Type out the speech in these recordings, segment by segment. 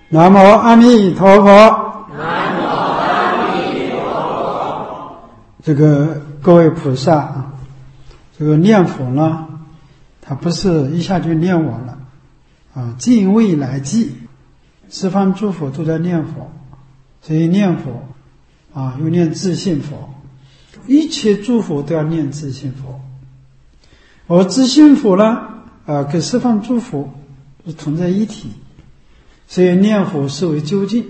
南无阿弥陀佛。 南无阿弥陀佛。 这个各位菩萨，这个念佛呢，它不是一下就念完了啊，尽未来际，十方诸佛都在念佛，所以念佛啊，又念自性佛，一切诸佛都要念自性佛。而自性佛呢，跟十方诸佛是同在一体，所以念佛是为究竟。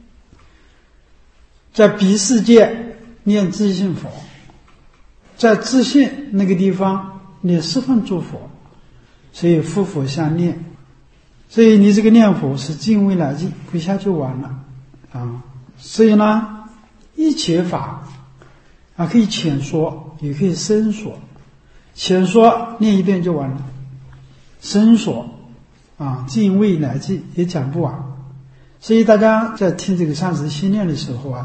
在彼世界念自性佛，在自性那个地方念十方诸佛，所以夫佛相念。所以你这个念佛是尽未来际，一下就完了啊。所以呢，一切法啊，可以浅说，也可以深说。浅说念一遍就完了，深说啊，尽未来际也讲不完。所以大家在听这个三十心念的时候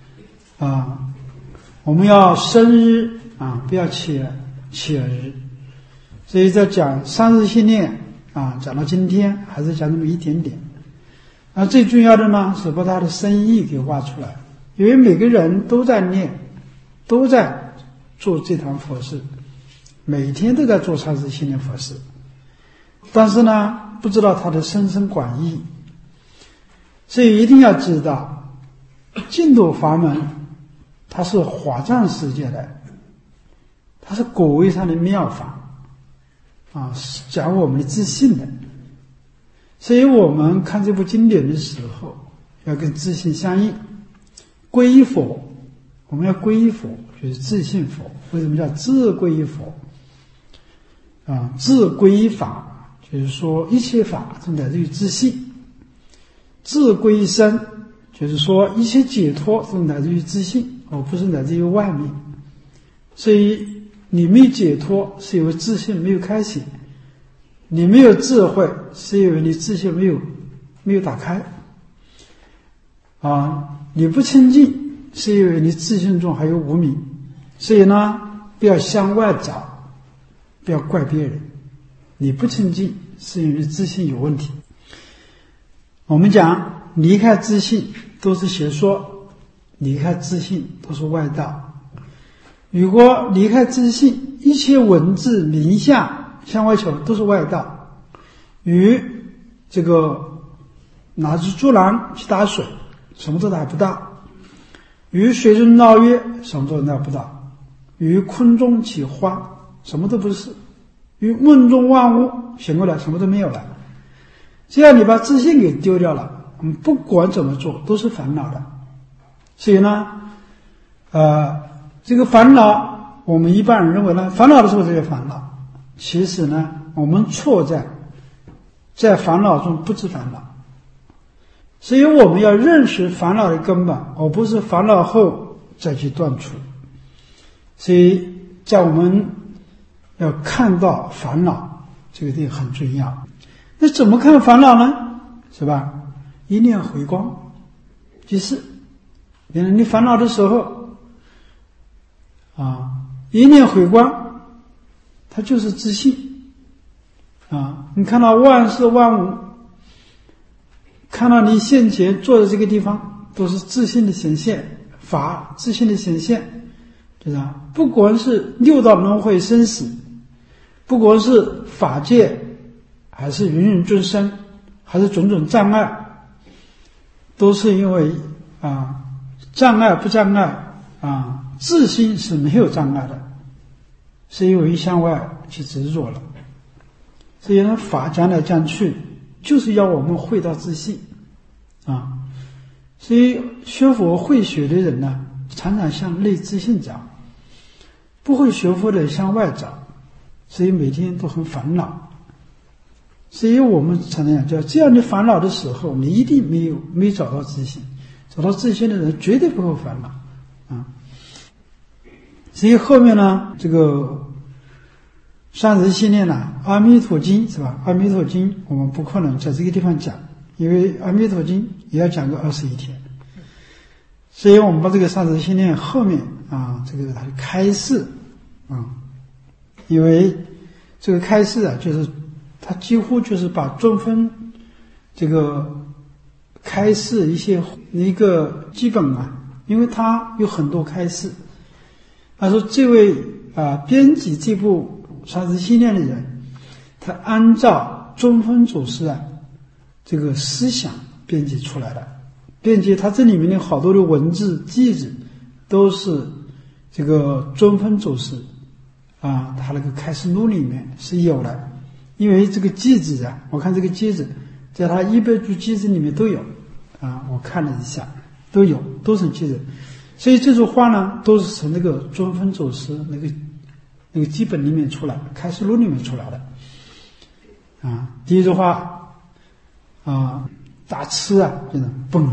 我们要深日啊，不要浅日。所以在讲三十心念讲到今天还是讲那么一点点。最重要的呢是把它的深意给挖出来，因为每个人都在念，都在做这堂佛事，每天都在做三十心念佛事，但是呢不知道它的深深广义。所以一定要知道净土法门它是华藏世界的，它是果位上的妙法讲我们的自信的。所以我们看这部经典的时候要跟自信相应。皈依佛，我们要皈依佛就是自信佛。为什么叫自皈依佛自皈依法就是说一切法都来自于自信。自皈依身就是说一切解脱都来自于自信，而不是来自于外面。所以你没有解脱是因为自信没有开显，你没有智慧是因为你自信没有打开你不清净是因为你自信中还有无明。所以呢不要向外找，不要怪别人，你不清净是因为自信有问题。我们讲离开自信都是邪说，离开自信都是外道。如果离开自信，一切文字名相向外求都是外道。与这个拿着竹篮去打水，什么都打不到；于水中捞月，什么都捞不到；于空中起花，什么都不是；于梦中万物，醒过来什么都没有了。只要你把自信给丢掉了，不管怎么做都是烦恼的。所以呢这个烦恼我们一般人认为呢，烦恼的时候这些烦恼，其实呢我们错在烦恼中不知烦恼。所以我们要认识烦恼的根本，而不是烦恼后再去断除。所以在我们要看到烦恼这个点很重要。那怎么看烦恼呢？是吧？一念回光即是。你烦恼的时候一念回光，它就是自信你看到万事万物，看到你现前坐的这个地方都是自信的显现，法自信的显现，对吧？不管是六道轮回生死，不管是法界还是芸芸众生，还是种种障碍，都是因为障碍不障碍自心是没有障碍的，是因为向外去执着了。所以呢法讲来讲去就是要我们回到自信所以学佛会学的人呢常常向内自信找，不会学佛的人向外找，所以每天都很烦恼。所以我们常常讲，只要你烦恼的时候，你一定没找到自信。找到自信的人绝对不会烦恼所以后面呢这个三十心念阿弥陀经是吧？阿弥陀经我们不可能在这个地方讲，因为阿弥陀经也要讲个21天。所以我们把这个三十心念后面这个它的开示因为这个开示就是它几乎就是把中分这个开示一个基本啊，因为他有很多开示。他说这位编辑这部《三字心念》的人，他按照中分祖师这个思想编辑出来的，并且他这里面的好多的文字句子都是这个中分祖师他那个开示录里面是有的。因为这个句子我看这个句子在他100句句子里面都有我看了一下都有，都是句子。所以这句话呢都是从那个中分祖师那个基本里面出来，开示录里面出来的第一句话打吃就是嘣，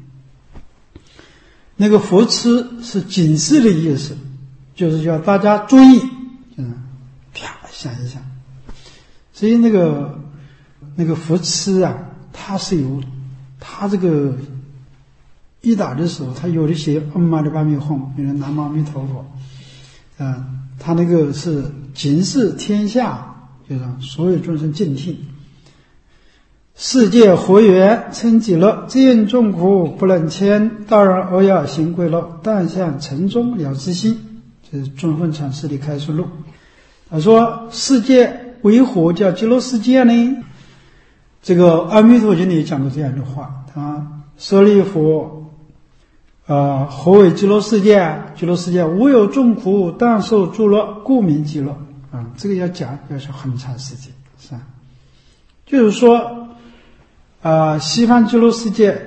那个佛吃是警示的意思，就是叫大家注意，啪想一想。所以那个佛吃它是有它这个一打的时候，他有的写嘛呢叭咪吽，有的南无阿弥陀佛他那个是警示天下，就是所有众生静听。世界活缘称极乐，见众苦不能迁，道人而要行归乐，但向尘中了自心。这是中分禅师的开示录。他说世界为何叫极乐世界呢？这个阿弥陀经里讲过这样的话，舍利弗何为极乐世界？极乐世界无有众苦，但受诸乐，故名极乐这个要是很长时间，是吧？就是说西方极乐世界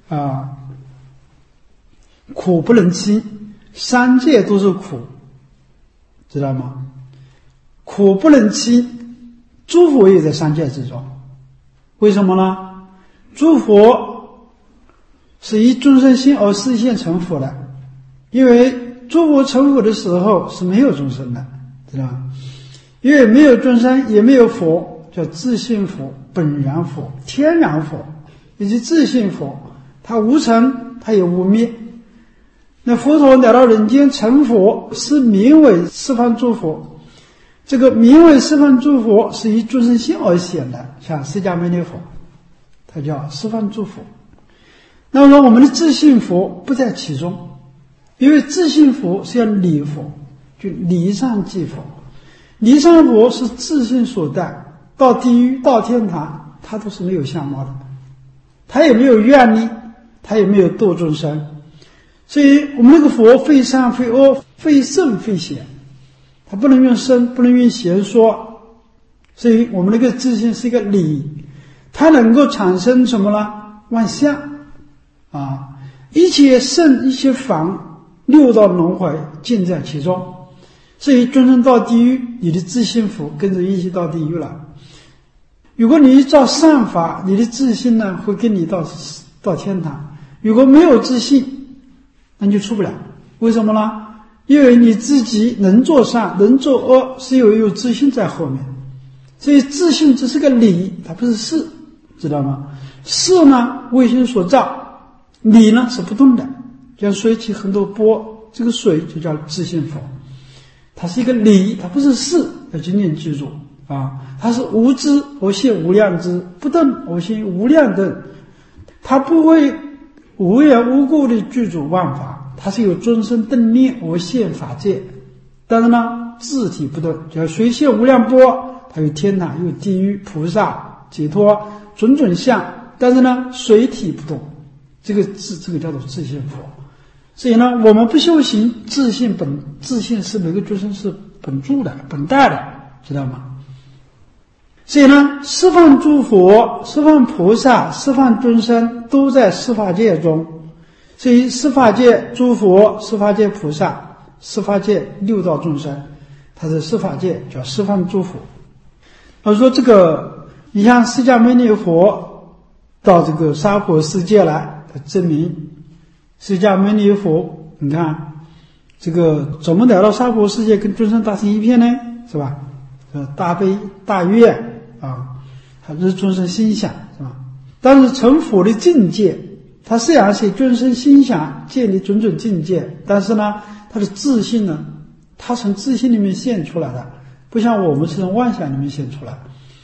苦不能轻，三界都是苦，知道吗？苦不能轻，诸佛也在三界之中。为什么呢？诸佛是以众生心而示现成佛的，因为诸佛成佛的时候是没有众生的，知道吗？因为没有众生也没有佛，叫自性佛、本然佛、天然佛以及自性佛，它无成，它也无灭。那佛陀来到人间成佛，是名为十方诸佛，这个名为十方诸佛是以众生心而显的，像释迦牟尼佛，它叫十方诸佛。那么说我们的自性佛不在其中，因为自性佛是要离佛，就离上即佛。离上佛是自性所带，到地狱到天堂它都是没有相貌的，它也没有愿力，它也没有度众生。所以我们那个佛非善非恶，非圣非贤，它不能用圣，不能用贤说。所以我们那个自性是一个理，它能够产生什么呢？万象一切圣一切法六道轮回尽在其中。所以众生到地狱，你的自性佛跟着一起到地狱了。如果你造善法，你的自性呢会跟你到天堂。如果没有自性，那你就出不了。为什么呢？因为你自己能做善能做恶，是有自性在后面。所以自性只是个理，它不是事，知道吗？事呢为心所造，理呢是不动的，像水起很多波，这个水就叫自性佛，它是一个理，它不是事，要紧紧记住它是无知而现无量知，不动而现无量动，它不会无缘无故的具足万法，它是有众生动念而现法界。但是呢自体不动，叫水现无量波，它有天堂有地狱菩萨解脱种种相，但是呢水体不动，这个叫做自性佛。所以呢我们不修行自性是每个众生是本住的本带的，知道吗？所以呢十方诸佛十方菩萨十方众生都在十法界中。所以十法界诸佛十法界菩萨十法界六道众生，它是十法界叫十方诸佛。说这个你像释迦牟尼佛到这个娑婆世界来，他证明释迦牟尼佛，你看这个怎么来到娑婆世界跟众生打成一片呢？是吧？大悲大愿他是众生心想，是吧？但是成佛的境界，他虽然是众生心想建立种种境界，但是呢他的自信呢，他从自信里面现出来的，不像我们是从妄想里面现出来。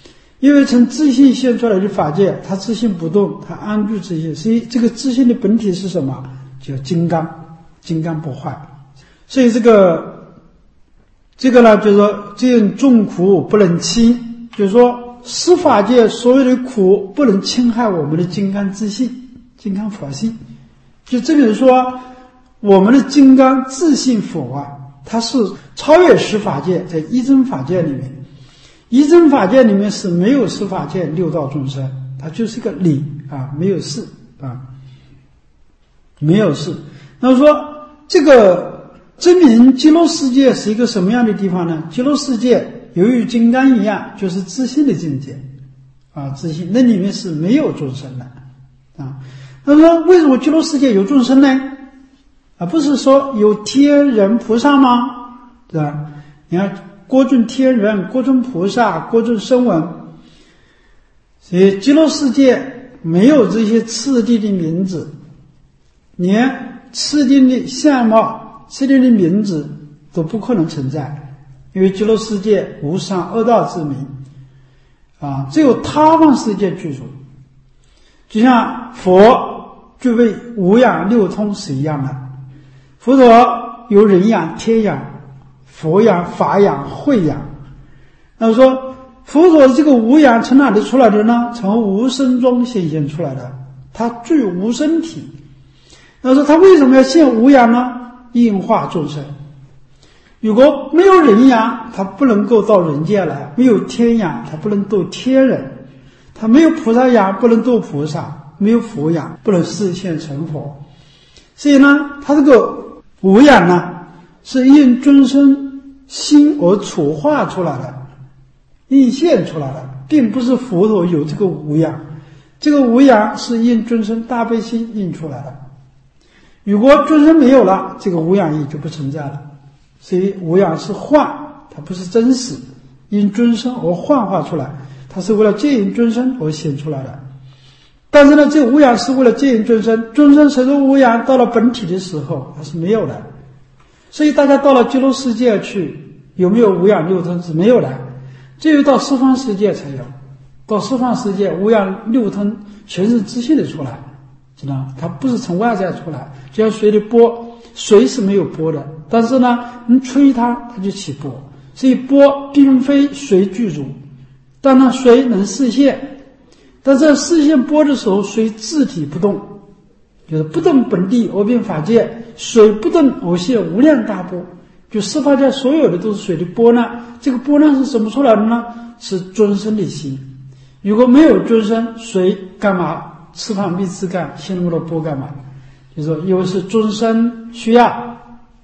因为从自性现出来的法界，它自性不动，它安住自性，所以这个自性的本体是什么？叫金刚，金刚不坏。所以这个呢，就是说这种众苦不能轻，就是说十法界所有的苦不能侵害我们的金刚自性、金刚佛性。就这里说，我们的金刚自性佛啊，它是超越十法界，在一真法界里面。一真法界里面是没有十法界六道众生，它就是个理啊，没有事啊，没有事。那么说这个证明极乐世界是一个什么样的地方呢？极乐世界犹如金刚一样，就是自性的境界啊，自性那里面是没有众生的啊。那么说为什么极乐世界有众生呢？啊，不是说有天人菩萨吗？对吧？你看。过众天人，过众菩萨，过众声闻，所以极乐世界没有这些次第的名字，连次第的相貌、次第的名字都不可能存在，因为极乐世界无上恶道之名啊，只有他方世界具足，就像佛具备五养六通是一样的。佛陀有人养、天养、佛养、法养、慧养。那么说佛陀的这个无养从哪里出来的呢？从无生中显现出来的，他具无生体。那么说他为什么要现无养呢？应化众生。如果没有人养，他不能够到人界来；没有天养，他不能度天人；他没有菩萨养，不能度菩萨；没有佛养，不能示现成佛。所以呢，他这个无养呢，是应众生心而处化出来的，应现出来的，并不是佛陀有这个无养。这个无养是应众生大悲心应出来的。如果众生没有了，这个无养意就不存在了。所以无养是幻，它不是真实，因众生而幻化出来，它是为了接引众生而显出来的。但是呢，这个无养是为了接引众生，众生随着无养到了本体的时候，它是没有的。所以大家到了极乐世界去，有没有无养六通？是没有的，只有到十方世界才有。到十方世界，无养六通全是自性的出来，知道吗？它不是从外在出来，就像水的波，水是没有波的，但是呢，你吹它，它就起波。所以波并非水具足，但呢，水能示现。但在示现波的时候，水自体不动，就是不动本地而变法界，水不动而现无量大波。就十法界所有的都是水的波呢，这个波呢是怎么出来的呢？是众生的心。如果没有众生，水干嘛吃饭没吃干，现那么多波干嘛？就是说，因为是众生需要。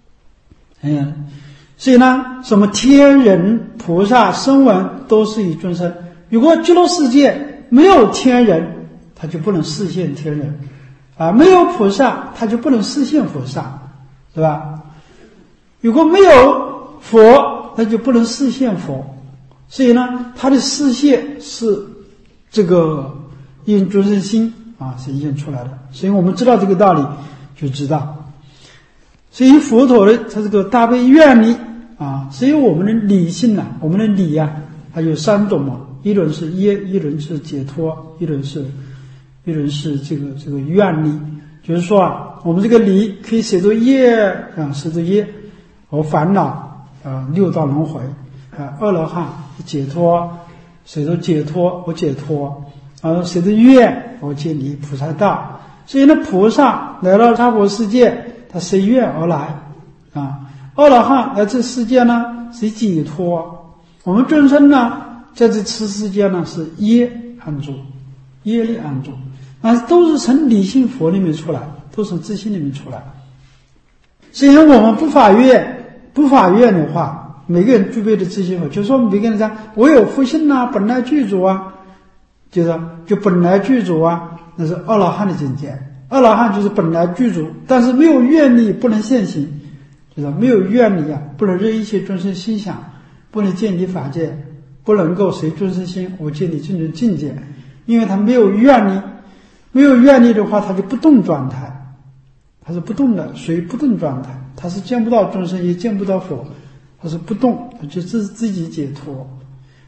所以呢，什么天人、菩萨、声闻都是以众生。如果极乐世界没有天人，他就不能示现天人啊；没有菩萨，他就不能示现菩萨，对吧？如果没有佛，他就不能示现佛。所以呢，他的示现是这个应众生心啊显现出来的。所以我们知道这个道理，就知道。所以佛陀的他这个大悲愿力啊，所以我们的理性啊，我们的理啊，它有三种嘛。一轮是业，一轮是解脱，一轮是这个愿力。就是说啊，我们这个理可以随着业啊，随着业和烦恼啊，六道轮回啊，阿罗汉解脱，随着解脱和解脱，随着愿而建立菩萨道。所以呢，菩萨来到娑婆世界，他随愿而来啊；阿罗汉来这世界呢，是解脱。我们众生呢，在这次世界呢，是业安住，业力安住，都是从理性佛里面出来，都是从自性里面出来。所以我们不法愿的话，每个人具备的自性佛，就是说每个人讲我有福性啊，本来具足啊，就本来具足啊，那是阿罗汉的境界。阿罗汉就是本来具足，但是没有愿力不能现行，就是没有愿力啊，不能任一切众生心想，不能建立法界，不能够随众生心而建立这种境界，因为他没有愿力。没有愿力的话，他就不动状态，他是不动的，属于不动状态，他是见不到众生，也见不到佛，他是不动，他就自己解脱。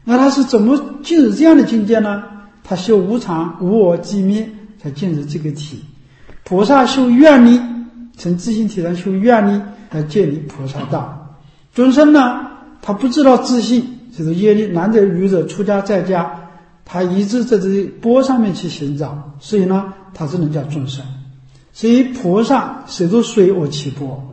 那他是怎么进入这样的境界呢？他修无常、无我、寂灭，才进入这个体。菩萨修愿力，从自性体上修愿力，来建立菩萨道。众生呢，他不知道自性，就是业力，男者、女者、出家、在家，他一直在这波上面去寻找，所以呢，他只能叫众生。所以菩萨随着水而起波，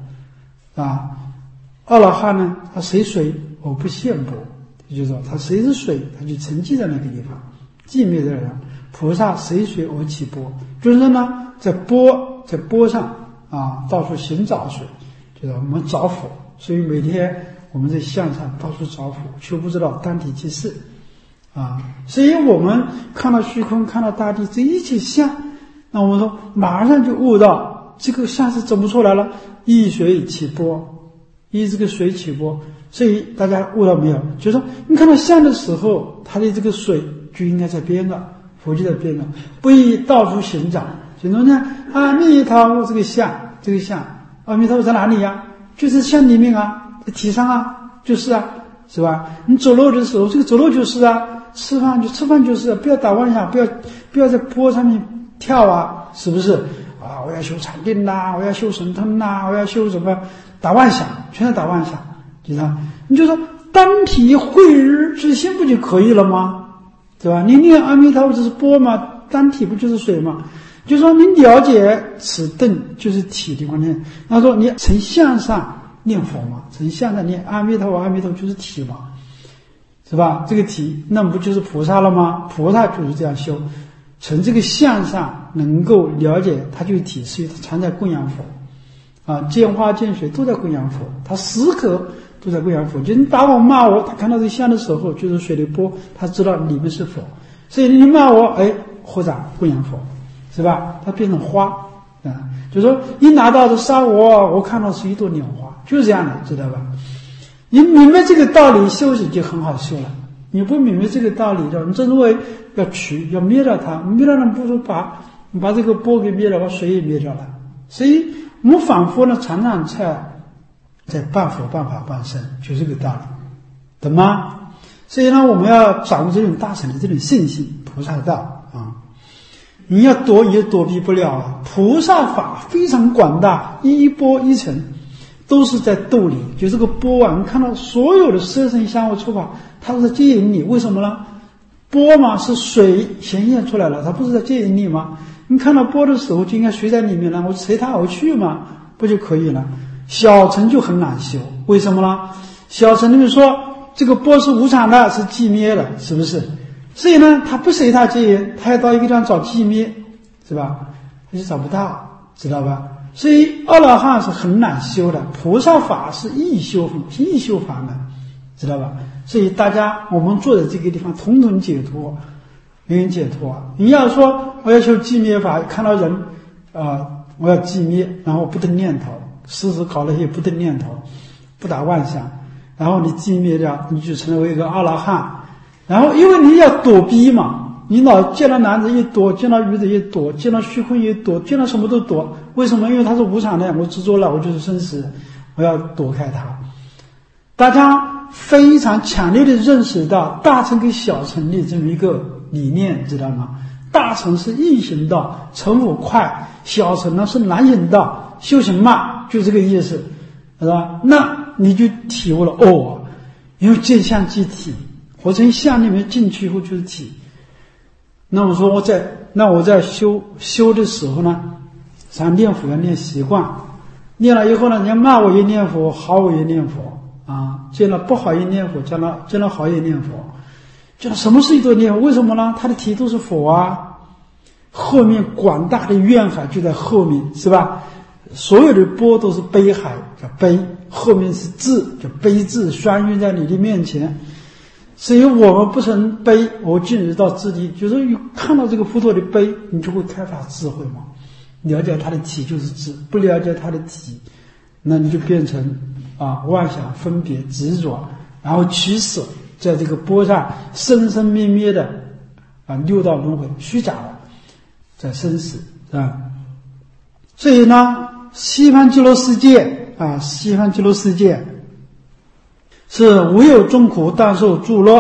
阿罗汉呢，他随水而不现波，也就是说，他随着水，他就沉寂在那个地方，寂灭的人。菩萨随水而起波，众生呢，在波上到处寻找水，就是我们找佛。所以每天我们在向上到处找佛，却不知道单体即是所以我们看到虚空，看到大地，这一切相，那我们说马上就悟到这个相是怎么出来了？依水起波，依这个水起波。所以大家悟到没有？就是说你看到相的时候，它的这个水就应该在边上，佛就在边上，不宜到处寻找。寻找呢，阿弥陀佛这个相，阿弥陀佛在哪里呀？就是相里面在体上就是是吧？你走路的时候，这个走路就是吃饭就是，不要打妄想，不要在波上面跳是不是？我要修禅定我要修神通我要修什么？打妄想，全是打妄想，知道？你就说单体慧日之心不就可以了吗？对吧？你念阿弥陀佛就是波嘛，单体不就是水吗？就说你了解此顿就是体的观念。他说你从相上念佛嘛，从相上念阿弥陀佛，阿弥陀佛就是体嘛，是吧？这个体那不就是菩萨了吗？菩萨就是这样修，从这个相上能够了解它就是体，所以它常在供养佛见花见水都在供养佛，他时刻都在供养佛。就你打我骂我，他看到这相的时候就是水的波，他知道里面是佛，所以你骂我合掌供养佛，是吧？它变成花就说一拿到的杀我看到是一朵莲花，就是这样的，知道吧？你明白这个道理，修行就很好修了。你不明白这个道理，你真认为要要灭掉它，灭掉它不如把这个波给灭了，把水也灭掉了。所以我们反复呢，常常在半佛半法半身，就这个道理，懂吗？所以呢，我们要掌握这种大乘的这种信心，菩萨道你要躲也躲避不了菩萨法非常广大，一波一层都是在度你。就这个波你看到所有的色声香味触法，它是在接引你。为什么呢？波嘛是水显现出来了，它不是在接引你吗？你看到波的时候就应该随在里面了，我随它而去嘛，不就可以了？小乘就很难修，为什么呢？小乘你说这个波是无常的，是寂灭的，是不是？所以呢，他不随他接引，他要到一个地方找寂灭，是吧？他就找不到，知道吧？所以阿罗汉是很难修的，菩萨法是易修法门，知道吧？所以大家我们坐在这个地方，统统解脱，永远解脱。你要说我要求寂灭法，看到人我要寂灭，然后不得念头，时时考那些不得念头，不打妄想，然后你寂灭掉，你就成为一个阿罗汉。然后因为你要躲避嘛，你老见到男子一躲，见到女子一躲，见到虚空一躲，见到什么都躲。为什么？因为它是无常的，我执着了，我就是生死，我要躲开它。大家非常强烈的认识到大乘跟小乘的这么一个理念，知道吗？大乘是易行道，成佛快；小乘呢是难行道，修行慢，就这个意思，是吧？那你就体悟了因为见相即体。我从相里面进去以后就是体。那我说我在修的时候呢，像念佛要念习惯，念了以后呢，人家骂我也念佛，好我也念佛见了不好也念佛，见了好也念佛，见了什么事情都念佛。为什么呢？他的体都是佛后面广大的愿海就在后面，是吧？所有的波都是悲海，叫悲，后面是智，叫悲智，双运在你的面前。所以我们不成悲，我进入到智力，就是看到这个佛陀的悲，你就会开发智慧嘛。了解他的体就是智，不了解他的体，那你就变成妄想、分别、执着，然后取舍，在这个波上生生灭灭的六道轮回，虚假的在生死所以呢，西方极乐世界是无有众苦，但受诸乐，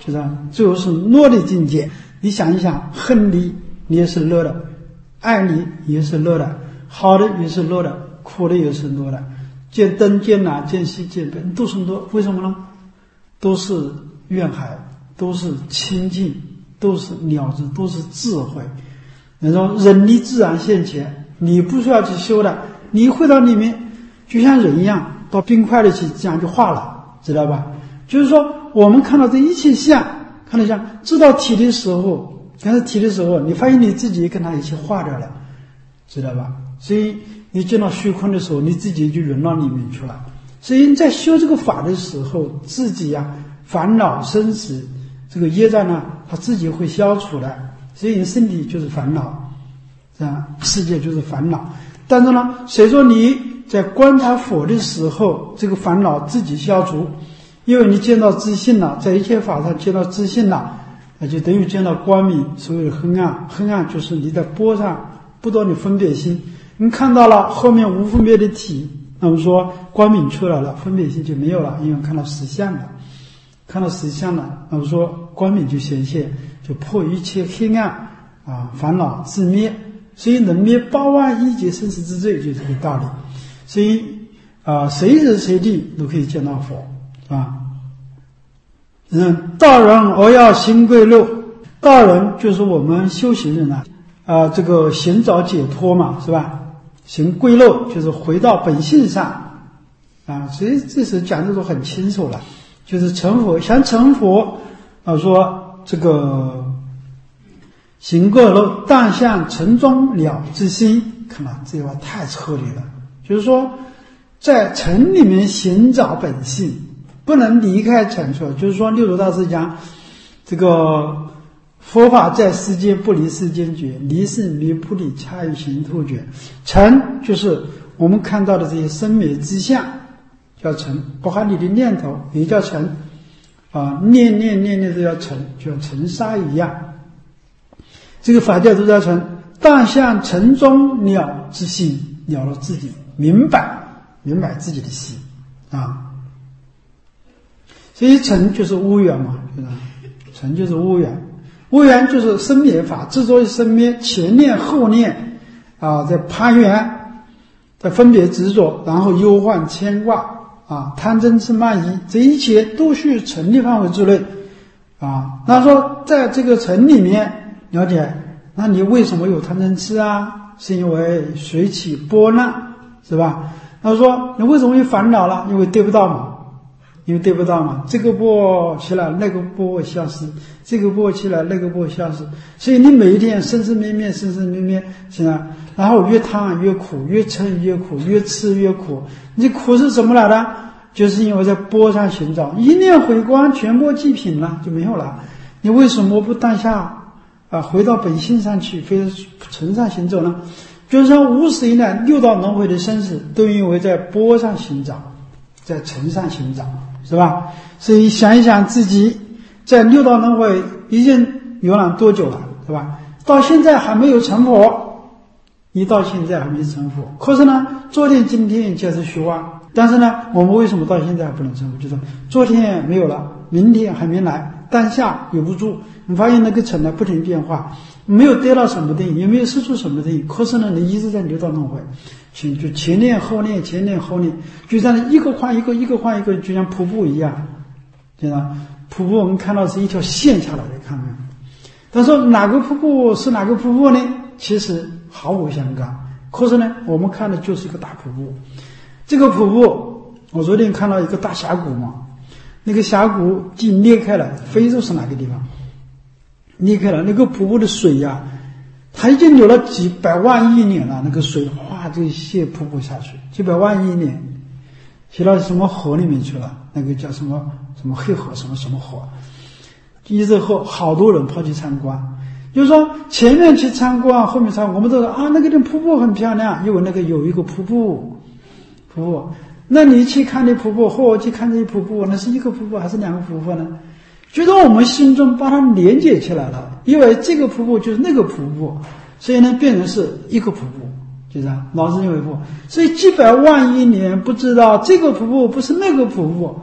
就是最后是乐的境界。你想一想，恨你也是乐的，爱你也是乐的，好的也是乐的，苦的也是乐的，见灯见哪见西见北都是乐。为什么呢？都是愿海，都是清净，都是了知，都是智慧。那种人力自然现前，你不需要去修的，你回到里面就像人一样，到冰块里去，这样就化了，知道吧？就是说我们看到这一切相，看到像知道体的时候，看到体的时候，你发现你自己跟它一起化掉了，知道吧？所以你见到虚空的时候，你自己就融到里面去了。所以你在修这个法的时候，自己烦恼生死这个业障呢，它自己会消除的。所以你身体就是烦恼，这样世界就是烦恼。但是呢，随着你在观察佛的时候，这个烦恼自己消除，因为你见到自信了，在一切法上见到自信了，那就等于见到光明。所谓的黑暗，黑暗就是你在波上不断的分别心，你看到了后面无分别的体，那么说光明出来了，分别心就没有了，因为看到实相了，看到实相了，那么说光明就显现，就破一切黑暗烦恼自灭。所以能灭8万亿劫生死之罪，就这个道理。所以随时随地都可以见到佛，是吧？道人而要行归路，道人就是我们修行人这个寻找解脱嘛，是吧？行归路就是回到本性上所以这时讲的都很清楚了，就是成佛，想成佛说这个行过路，但向城中了之心。看到这句话太彻底了，就是说在城里面寻找本性，不能离开城出来。就是说六祖大师讲这个佛法在世间不离世间觉，离是迷不离恰与行突觉。城就是我们看到的这些生灭之相，叫城，包含你的念头也叫城念都叫城，就像尘沙一样。这个法教都叫城，但向城中了之心，了了自己，明白自己的心所以城就是无缘嘛，城就是无缘，无缘就是生灭法，之所以生灭，前念后念在攀缘，在分别执着，然后忧患牵挂贪嗔痴慢疑，这一切都是城的范围之内那说在这个城里面了解，那你为什么有贪嗔痴是因为随起波浪，是吧？他说你为什么有烦恼了？因为对不到嘛，这个波起来那个波消失，这个波起来那个波消失，所以你每一天生生灭灭是吧？然后越贪越苦，越嗔越苦，越痴越苦。你苦是怎么来的？就是因为在波上寻找，一念回光，全波寂品了，就没有了。你为什么不当下回到本性上去，非城上行走呢？就是说无始以来六道轮回的生死，都因为在波上寻找，在城上寻找，是吧？所以想一想自己在六道轮回已经游览多久了，是吧？到现在还没有成佛，你到现在还没成佛。可是呢，昨天今天皆是虚妄，但是呢，我们为什么到现在还不能成佛？就是昨天没有了，明天还没来，当下有不住，你发现那个城呢不停变化，没有得到什么东西，也没有失去什么东西，可是呢，你一直在流到轮回，就前念后念，前念后念，就像一个换一个，一个换一个，就像瀑布一样，对吧？瀑布我们看到是一条线下来的，看没有？但是哪个瀑布是哪个瀑布呢？其实毫无相干，可是呢，我们看的就是一个大瀑布。这个瀑布，我昨天看到一个大峡谷嘛，那个峡谷既裂开了，非洲是哪个地方？裂开了，那个瀑布的水它已经流了几百万亿年了，那个水就泄瀑布下去，几百万亿年，泄到什么河里面去了？那个叫什么黑河，什么河？一直后好多人跑去参观，就是说前面去参观，后面参观，我们都说那个地瀑布很漂亮，因为那个有一个瀑布。那你去看那瀑布和我去看这瀑布，那是一个瀑布还是两个瀑布呢？觉得我们心中把它连接起来了，因为这个瀑布就是那个瀑布，所以呢变成是一个瀑布，就这样，老是认为瀑布，所以几百万亿年不知道这个瀑布不是那个瀑布，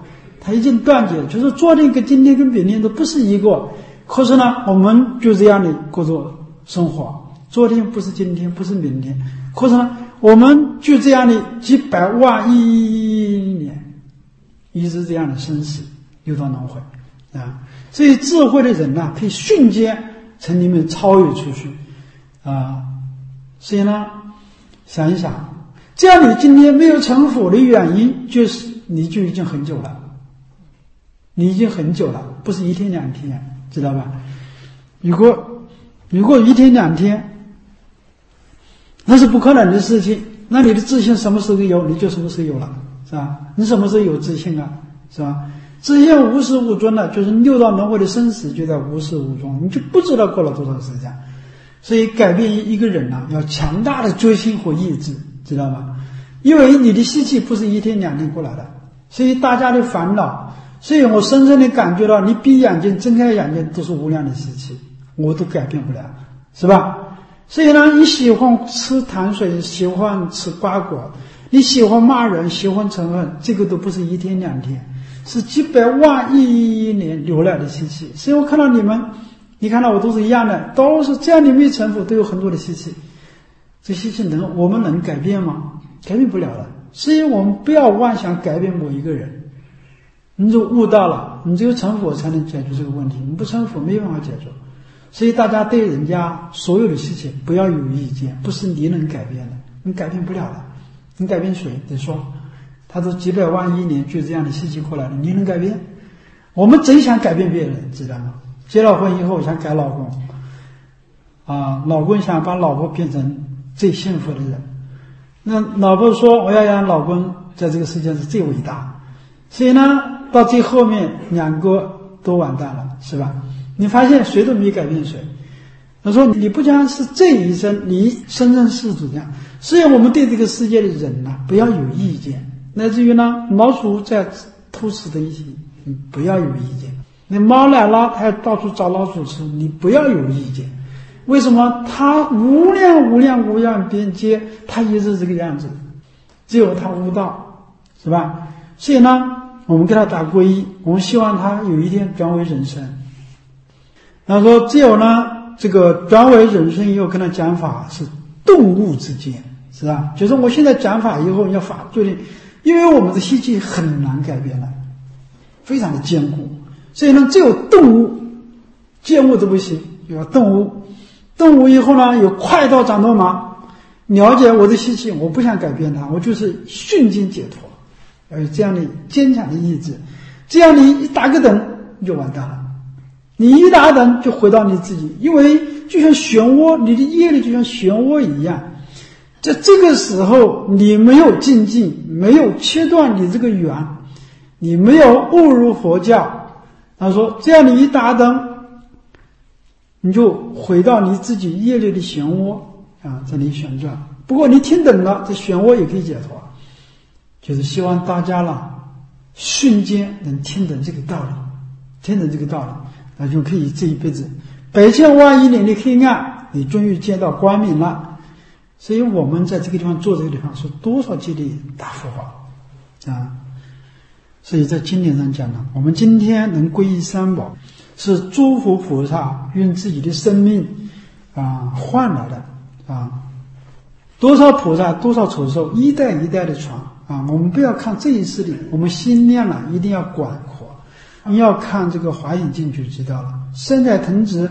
它已经断绝，就是昨天跟今天跟明天都不是一个。可是呢，我们就这样的过着生活，昨天不是今天，不是明天。可是呢，我们就这样的几百万亿年，一直这样的生死流到轮回啊。所以智慧的人呢，可以瞬间从里面超越出去啊。所以呢，想一想，这样你今天没有成佛的原因，就是你就已经很久了，你已经很久了，不是一天两天。知道吧？如果一天两天，那是不可能的事情。那你的自信什么时候有，你就什么时候有了，是吧？你什么时候有自信啊？是吧？自信无始无终了，就是六道轮回的生死就在无始无终，你就不知道过了多少时间。所以改变一个人啊，要强大的决心和意志，知道吗？因为你的习气不是一天两天过来的，所以大家的烦恼。所以我深深的感觉到，你闭眼睛睁开眼睛都是无量的习气，我都改变不了，是吧？所以呢，你喜欢吃糖水，喜欢吃瓜果，你喜欢骂人，喜欢嗔恨，这个都不是一天两天，是几百万亿年流来的习气。所以我看到你们，你看到我都是一样的，都是这样的没成佛，都有很多的习气。这习气我们能改变吗？改变不了的。所以我们不要妄想改变某一个人。你就悟到了，你只有成佛才能解决这个问题，你不成佛没办法解决。所以大家对人家所有的事情不要有意见，不是你能改变的，你改变不了的。你改变谁？得说，他都几百万亿年就这样的习气过来了，你能改变？我们真想改变别人，知道吗？结了婚以后想改老公啊，老公想把老婆变成最幸福的人，那老婆说我要让老公在这个世界是最伟大，所以呢到最后面两个都完蛋了，是吧？你发现谁都没改变谁。他说你不将是这一生你生生世世这样。所以我们对这个世界的人呢，不要有意见，乃至于呢老鼠在偷吃东西，你不要有意见。那猫来了它到处找老鼠吃，你不要有意见。为什么？它无量边界，它也是这个样子，只有它悟道，是吧？所以呢我们给他打皈依，我们希望他有一天转为人身。他说只有呢这个转为人身以后跟他讲法是动物之间，是吧？就是我现在讲法以后要法注定，因为我们的习气很难改变了，非常的坚固，所以呢只有动物，见物都不行，有动物以后呢有快刀斩断麻，了解我的习气，我不想改变它，我就是瞬间解脱，要有这样的坚强的意志。这样你一打个盹就完蛋了，你一打盹就回到你自己，因为就像漩涡，你的业力就像漩涡一样，在这个时候你没有精进，没有切断你这个缘，你没有误入佛教。他说这样你一打盹你就回到你自己业力的漩涡啊，这里旋转。不过你听懂了，这漩涡也可以解脱。就是希望大家了瞬间能听懂这个道理，那就可以这一辈子百千万亿年的黑暗，你终于见到光明了。所以我们在这个地方做这个地方是多少界的大佛法啊！所以在经典上讲了，我们今天能皈依三宝，是诸佛菩萨用自己的生命换来的啊！多少菩萨多少丑兽，一代一代的传啊！我们不要看这一世里，我们心量了一定要广阔。你要看这个华严经就知道了，身在藤直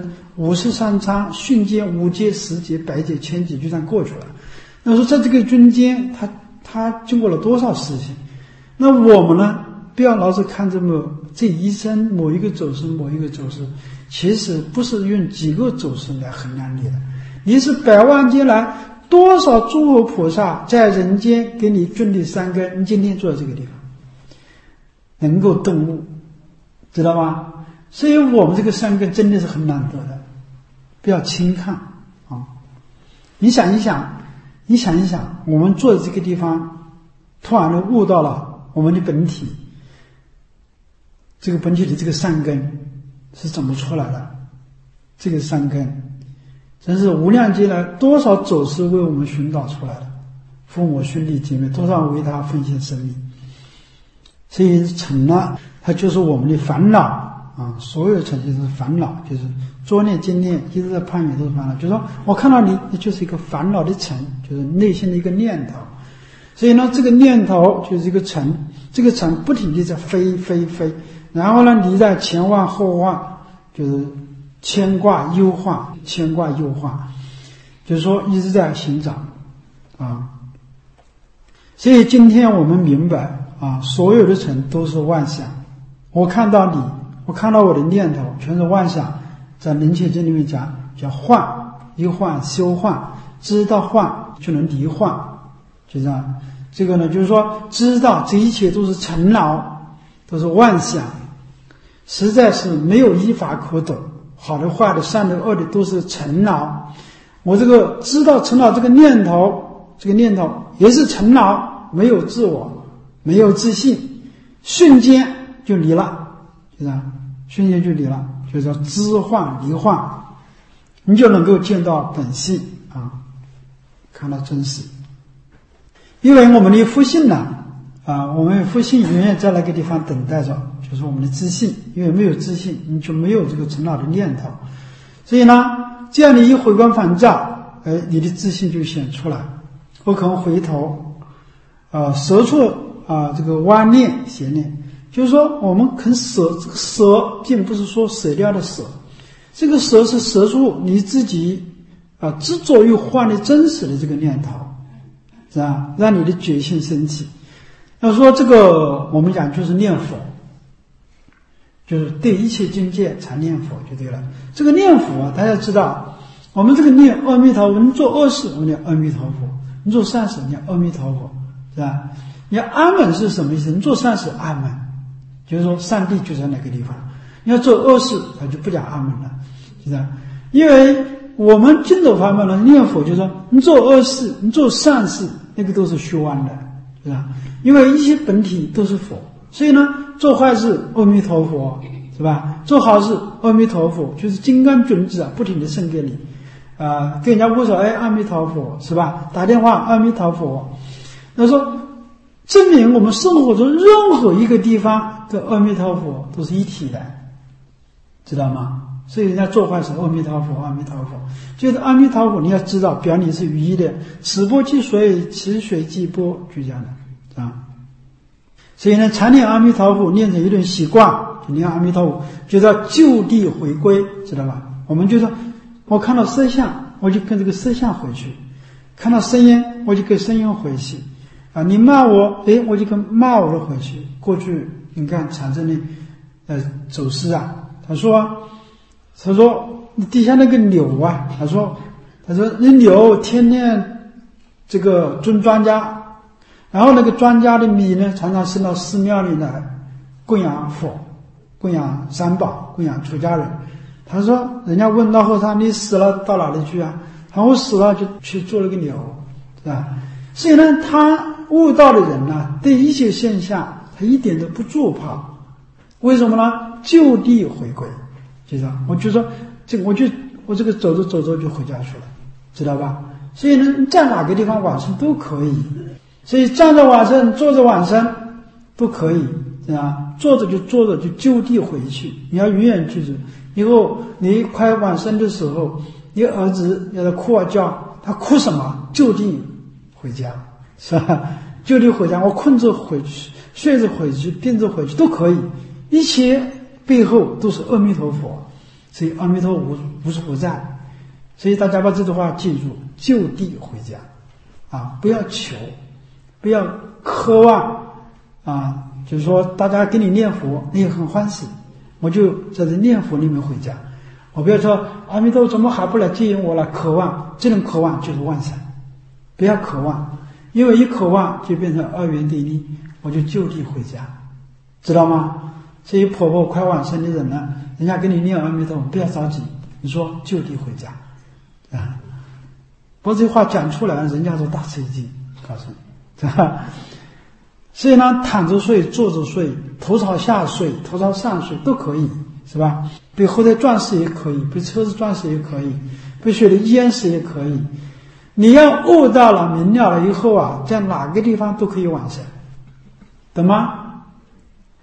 53章，瞬间5劫10劫100劫1000劫就这样过去了。那说在这个中间他经过了多少事情？那我们呢，不要老是看这一生某一个走势，其实不是用几个走势来衡量你的，你是百万劫来多少诸佛菩萨在人间给你种的善根，你今天坐在这个地方能够顿悟，知道吗？所以我们这个善根真的是很难得的，不要轻看啊！你想一想，我们坐在这个地方突然的悟到了我们的本体，这个本体的这个善根是怎么出来的？这个善根真是无量劫来多少走师为我们寻找出来的，父母兄弟姐妹多少为他奉献生命。 所以尘呢，它就是我们的烦恼啊，所有的尘就是烦恼，就是作念经念一直在攀缘都是烦恼。就是说我看到你，那就是一个烦恼的尘，就是内心的一个念头。所以呢，这个念头就是一个尘，这个尘不停地在飞，然后呢，你在前望后望，就是牵挂忧患，就是说一直在寻找啊。所以今天我们明白啊，所有的尘都是妄想。我看到你，我看到我的念头，全是妄想。在《灵切经》里面讲，叫幻，一幻修幻，知道幻就能离幻，就这样。这个呢，就是说知道这一切都是尘劳，都是妄想，实在是没有依法可得。好的坏的善的恶的都是尘劳。我这个知道尘劳这个念头也是尘劳，没有自我，没有自信，瞬间就离了，就这样，瞬间就离了，就叫知幻离幻，你就能够见到本性啊，看到真实。因为我们的福性呢，我们福性永远在那个地方等待着，就是我们的自信。因为没有自信，你就没有这个尘劳的念头。所以呢，这样你一回光返照，你的自信就显出来。不肯回头，舍处这个歪念邪念，就是说我们肯舍。这个舍并不是说舍掉的舍，这个舍是舍出你自己执着于幻的真实的这个念头。是吧？让你的觉性升起。要说这个，我们讲就是念佛，就是对一切境界常念佛就对了。这个念佛大家知道，我们这个念阿弥陀佛，你做恶事我们念阿弥陀佛，你做善事念阿弥陀佛，是吧？你要阿门是什么意思？你做善事阿门，就是说上帝就在那个地方。你要做恶事，他就不讲阿门了，是吧？因为我们净土法门呢，念佛就是说，你做恶事，你做善事，那个都是虚妄的，是吧？因为一切本体都是佛，所以呢，做坏事阿弥陀佛，是吧？做好事阿弥陀佛，就是金刚种子不停地送给你，跟人家握手，阿弥陀佛，是吧？打电话阿弥陀佛，那说证明我们生活中任何一个地方的阿弥陀佛都是一体的，知道吗？所以人家做坏事阿弥陀佛阿弥陀佛，就是阿弥陀佛你要知道表里是一的，此波即水，此水即波，就这样的啊。所以呢，常念阿弥陀佛念成一种习惯，就念阿弥陀佛就叫就地回归，知道吧？我们就说我看到色相我就跟这个色相回去，看到声音我就跟声音回去你骂我我就跟骂我的回去。过去你看禅宗的走师他说底下那个柳他说那柳天天这个种庄稼，然后那个庄稼的米呢常常送到寺庙里来供养佛，供养三宝，供养出家人。他说人家问老和尚你死了到哪里去他说我死了就去做了个柳，是吧？所以呢，他悟道的人呢，对一切现象他一点都不助跑。为什么呢？就地回归，知道？我就说我这个走着走着就回家去了，知道吧？所以呢，在哪个地方往生都可以，所以站着往生，坐着往生都可以，知道？坐着就就地回去。你要永远记住，以后你快往生的时候，你儿子要他哭叫，他哭什么？就地回家，是吧？就地回家，我困着回去，睡着回去，病着回去都可以，一切背后都是阿弥陀佛。所以阿弥陀无处不在，所以大家把这句话记住，就地回家不要求，不要渴望就是说大家跟你念佛你也很欢喜，我就在这念佛里面回家。我不要说阿弥陀佛怎么还不来接引我了，渴望，这种渴望就是妄想，不要渴望，因为一渴望就变成二元对立，我就地回家，知道吗？所以婆婆快往生的人呢，人家跟你念阿弥陀佛不要着急，你说就地回家不过这话讲出来人家都大吃一惊，告诉你，是吧？所以呢，躺着睡，坐着睡，头朝下睡，头朝上睡都可以，是吧？被后台撞死也可以，被车子撞死也可以，被水里淹死也可以。你要悟到了明了了以后在哪个地方都可以往生，懂吗？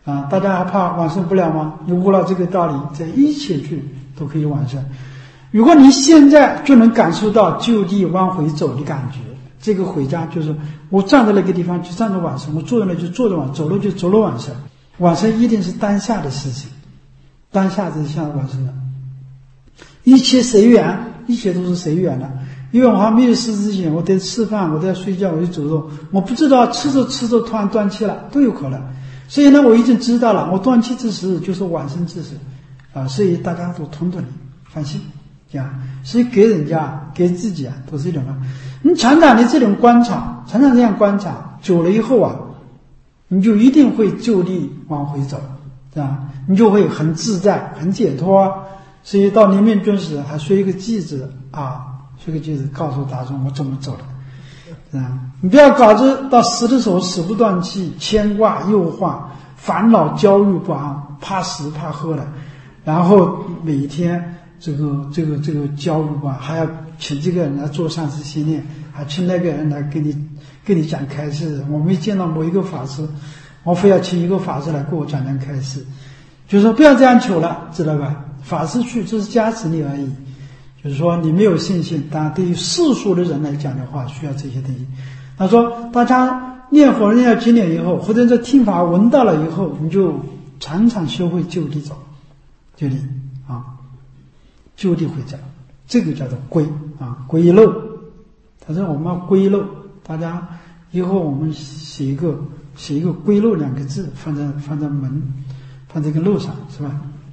大家还怕往生不了吗？你悟了这个道理，在一切去都可以往生。如果你现在就能感受到就地往回走的感觉，这个回家就是我站在那个地方就站着往生，我坐在那就坐着往生，走路就走路往生。往生一定是当下的事情，当下是向往生的，一切随缘，一切都是随缘的。因为我还没有死之前，我在吃饭，我在睡觉，我就走路，我不知道吃着吃着突然断气了，都有可能。所以呢，我已经知道了，我断气之时就是往生之时，所以大家都通通的放心，这样。所以给人家、给自己都是一种你常常的这种观察，常常这样观察，久了以后你就一定会就地往回走，是吧？你就会很自在、很解脱。所以到临命终时还说一个偈子说一个偈子告诉大众我怎么走的。你不要搞着到死的时候死不断气，牵挂诱惑，烦恼焦虑不安，怕死怕喝的，然后每天这个焦虑不安，还要请这个人来做善事心念，还请那个人来跟你讲开示。我没见到某一个法师，我非要请一个法师来给我讲开示，就是说不要这样求了，知道吧？法师去只是加持你而已。就是说你没有信心，当然对于世俗的人来讲的话，需要这些东西。他说大家念佛念到经典以后，或者在听法闻到了以后，你就常常学会就地走，就地就地回家，这个叫做归归漏。他说我们要归漏，大家以后我们写一个归漏两个字，放在门，放在一个漏上，是吧？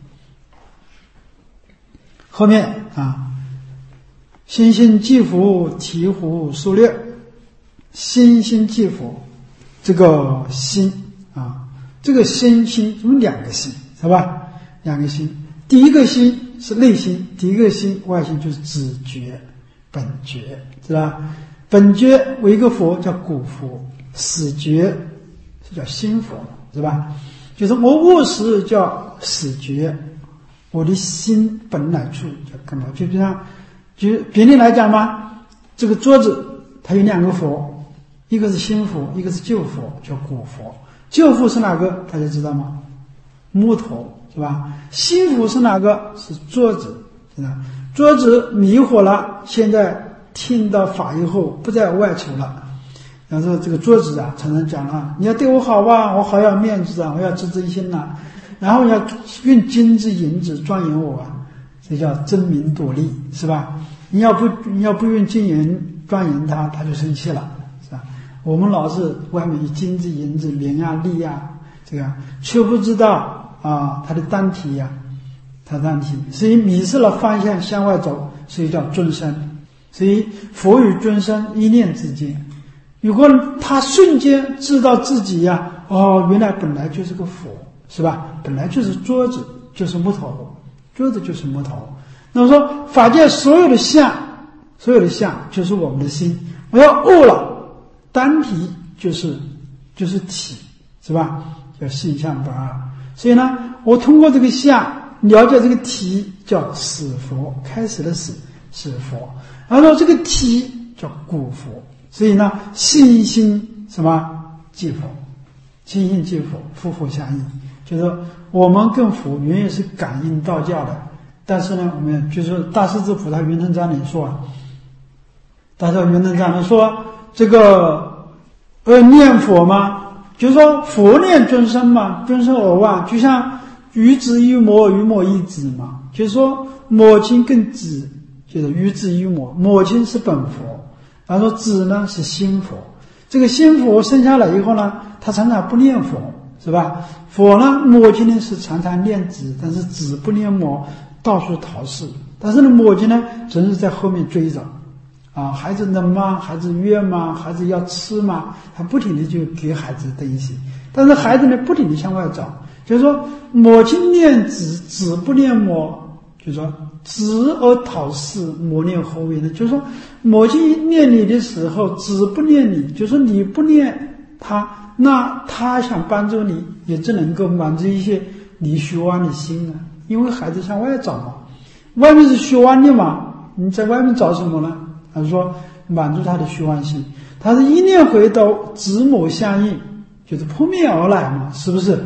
后面心心即佛，醍醐数略。心心即佛，这个心这个心有两个心，是吧？两个心，第一个心是内心，第一个心外心就是自觉本觉，是吧？本觉为一个佛叫古佛，始觉是叫心佛，是吧？就是我悟时叫始觉，我的心本来处叫根本。就像别人来讲嘛，这个桌子它有两个佛，一个是新佛，一个是旧佛，叫古佛。旧佛是哪个？大家知道吗？木头，是吧？新佛是哪个？是桌子，是吧？桌子迷惑了，现在听到法以后不再外求了。然后这个桌子常常讲你要对我好吧，我好要面子我要自尊心然后要用金子银子庄严我这叫争名夺利，是吧？你要不用金银庄严他就生气了，是吧？我们老是外面有金子银子名利这个却不知道他的单体所以迷失了方向向外走，所以叫尊生。所以佛与尊生一念之间，如果他瞬间知道自己原来本来就是个佛，是吧？本来就是桌子，就是木头，桌子就是木头。那么说法界所有的相就是我们的心，我要悟了，单体就是体，是吧？叫性相不二。所以呢，我通过这个相了解这个体，叫始佛，开始的始佛，然后这个体叫古佛。所以呢，心心什么即佛，心心即佛，佛佛相应。就是我们跟佛原来是感应道教的，但是呢，我们就是大势至菩萨圆通章里说大家圆通章里说这个念佛嘛，就是说佛念尊生嘛，尊生而万，就像于子于母，于母一子嘛，就是说母亲跟子就是于子于母，母亲是本佛，然后子呢是心佛。这个心佛生下来以后呢，他常常不念佛，是吧？佛呢，母亲呢是常常念子，但是子不念母，到处逃事。但是呢，母亲呢总是在后面追着孩子冷吗？孩子热吗？孩子要吃吗？他不停的就给孩子东西，但是孩子呢不停的向外找，就是说母亲念子，子不念母，就是说子而讨事，母念后为呢，就是说母亲念你的时候，子不念你，就是说你不念他，那他想帮助你，也只能够满足一些你虚妄的心因为孩子向外找嘛，外面是虚妄的嘛，你在外面找什么呢？他说满足他的虚幻性，他是一念回头，子母相应，就是扑面而来嘛，是不是？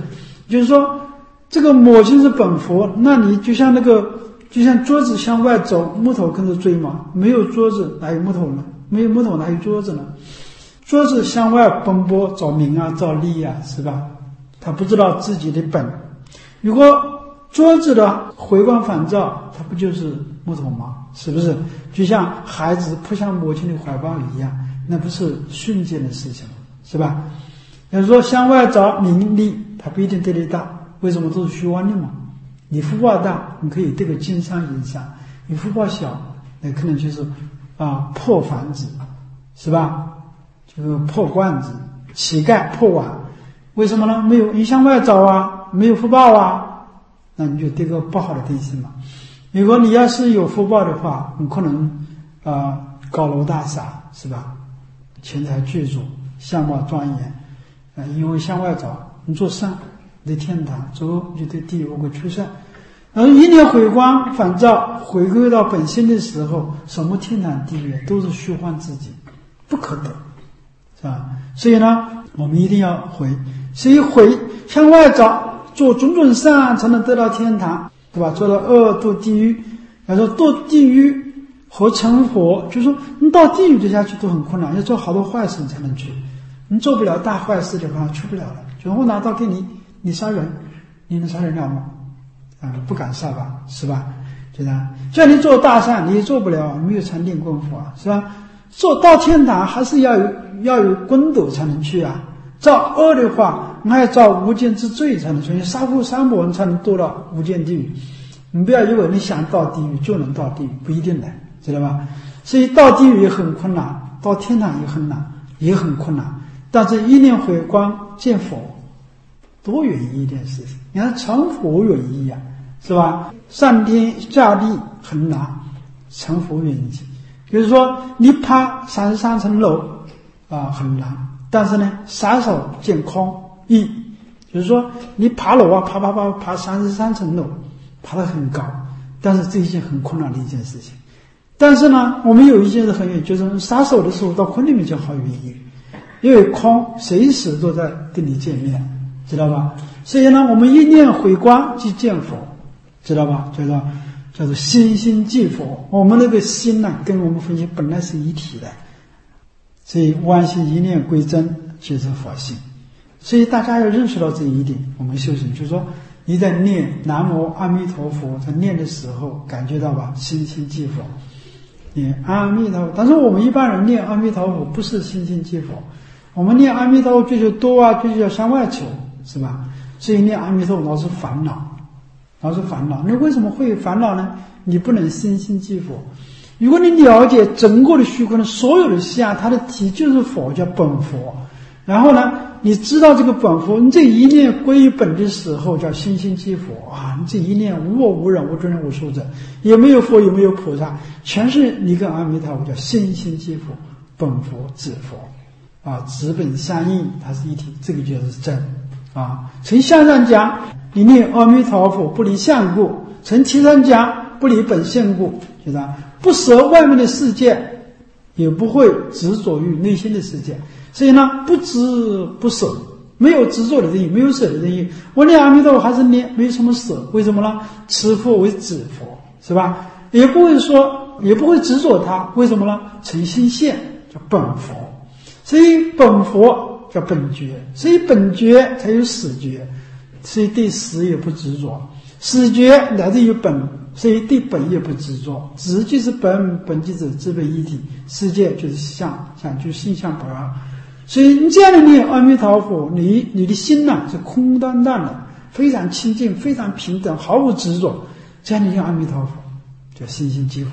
就是说，这个母亲是本佛，那你就像桌子向外走，木头跟着追嘛，没有桌子哪有木头呢？没有木头哪有桌子呢？桌子向外奔波，找名啊，找利啊，是吧？他不知道自己的本。如果桌子的回光返照，它不就是木头吗？是不是？就像孩子扑向母亲的怀抱一样，那不是瞬间的事情，是吧？有人说向外找名利，它不一定得力大，为什么都是虚妄的嘛？你福报大，你可以得个经商影响；你福报小，那可能就是破房子，是吧？这个破罐子，乞丐破碗，为什么呢？没有你向外找啊，没有福报啊，那你就得个不好的东西嘛。如果你要是有福报的话，你可能高楼大厦，是吧？钱财具足，相貌庄严，因为向外找，你做善得天堂，做恶就得地狱或驱散。然后一念回光返照，回归到本心的时候，什么天堂地狱都是虚幻自己，不可得，是吧？所以呢，我们一定要回，所以回向外找，做种种善才能得到天堂，对吧？做到恶堕地狱，要说堕地狱和成佛，就是说你到地狱这下去都很困难，要做好多坏事才能去，你做不了大坏事的话去不了了。就我拿刀给你，你杀人，你能杀人了吗？不敢杀吧，是吧？对吧？叫你做大善，你也做不了，没有禅定功夫啊，是吧？做到天堂还是要有功德才能去啊。造恶的话，你还要造无间之罪才能去，你杀父杀母你才能堕到无间地狱。你不要以为你想到地狱就能到地狱，不一定的，知道吧？所以到地狱也很困难，到天堂也很难，也很困难。但是一念回光见佛，多容易一件事情。你看成佛容易呀，是吧？上天下地很难，成佛容易。比如说你爬33层楼很难，但是呢撒手见空易。就是说你爬楼爬33层楼，爬得很高，但是这一件很困难的一件事情。但是呢，我们有一件事很容易，就是撒手的时候到空里面就好容易，因为空随时都在跟你见面，知道吧？所以呢，我们一念回光即见佛，知道吧？叫做心心即佛。我们那个心呢，跟我们分析本来是一体的，所以万心一念归真就是佛性。所以大家要认识到这一点，我们修行就是说，你在念南无阿弥陀佛，在念的时候感觉到吧，心心即佛，念阿弥陀佛。但是我们一般人念阿弥陀佛不是心心即佛，我们念阿弥陀佛追求多啊，追求要向外求，是吧？所以念阿弥陀佛老是烦恼。那为什么会有烦恼呢？你不能心心即佛。如果你了解整个的虚空的所有的相，它的体就是佛，叫本佛。然后呢，你知道这个本佛，你这一念归于本的时候叫心心即佛啊！你这一念无我无人无尊无寿者，也没有佛也没有菩萨，全是你跟阿弥陀佛叫心心即佛，本佛指佛啊，指本相应，它是一体，这个就是真啊。从相上讲，你念阿弥陀佛不离相故；从体上讲，不离本性故，就是不舍外面的世界，也不会执着于内心的世界。所以呢，不执不舍，没有执着的东西，没有舍的东西。我念阿弥陀佛还是念，没有什么舍，为什么呢？持佛为止佛，是吧？也不会执着它，为什么呢？成心现叫本佛，所以本佛叫本觉，所以本觉才有始觉，所以对始也不执着，始觉来自于本，所以对本也不执着。执即是本，本即是自本一体，世界就是相，相就是性相本二。所以你这样的念阿弥陀佛，你的心呢是空荡荡的，非常清净，非常平等，毫无执着。这样的念阿弥陀佛叫心心即佛。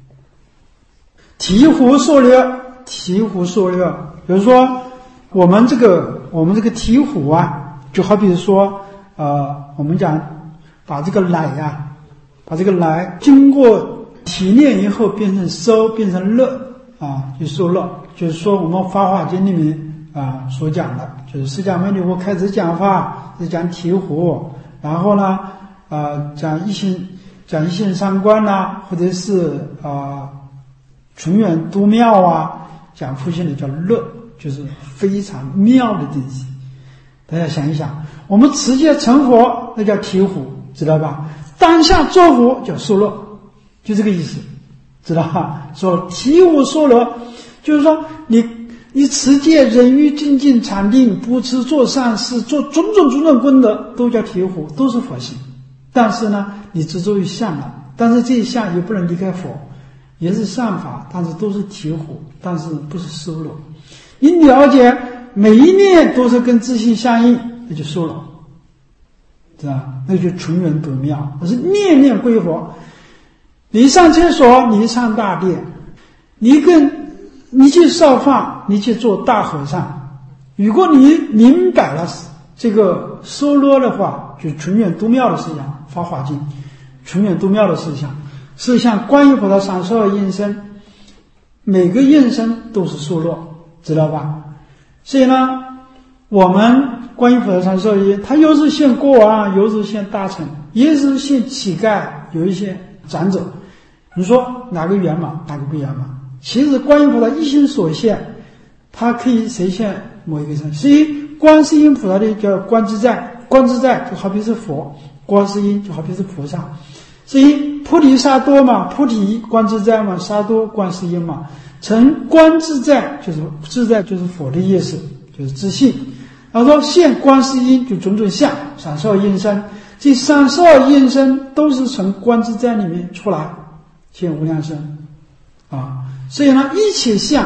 醍醐硕略，醍醐硕略，比如说我们这个醍醐啊，就好比说我们讲把这个奶经过提炼以后变成收，变成乐就受乐。就是说我们《法华经》里面所讲的，就是释迦牟尼佛开始讲法是讲醍醐，然后呢讲一心三观呐，或者是纯远度妙讲佛性的叫乐，就是非常妙的东西。 大家想一想，我们持戒成佛，那叫醍醐，知道吧？当下作佛叫娑罗，就这个意思，知道吧？说醍醐娑罗，就是说你持戒、忍辱、精进、禅定、不持做善事、做种种功德，都叫醍醐，都是佛性。但是呢，你执着于相了，但是这一相也不能离开佛，也是善法，但是都是醍醐，但是不是娑罗。你了解每一念都是跟自性相应，那就娑罗，知道吧？那就纯圆独妙，那是念念归佛。你上厕所，你上大殿，你去烧饭，你去做大和尚。如果你明白了这个娑罗的话，就纯圆独妙的思想，《法华经》纯圆独妙的思想，是像观音菩萨32应身，每个应身都是娑罗，知道吧？所以呢，我们观音菩萨32应，他有时现国王，有时现大臣，也是现乞丐，有一些长者。你说哪个圆满，哪个不圆满？其实观音菩萨一心所现，他可以谁现某一个身。所以观世音菩萨的叫观自在，观自在就好比是佛，观世音就好比是菩萨。所以菩提萨埵嘛，菩提观自在嘛，萨埵观世音嘛，成观自在就是自在就是佛的意思，就是自信。然后说现观世音就种种相，32应身，这32应身都是从观自在里面出来现无量身啊。所以呢，一切相，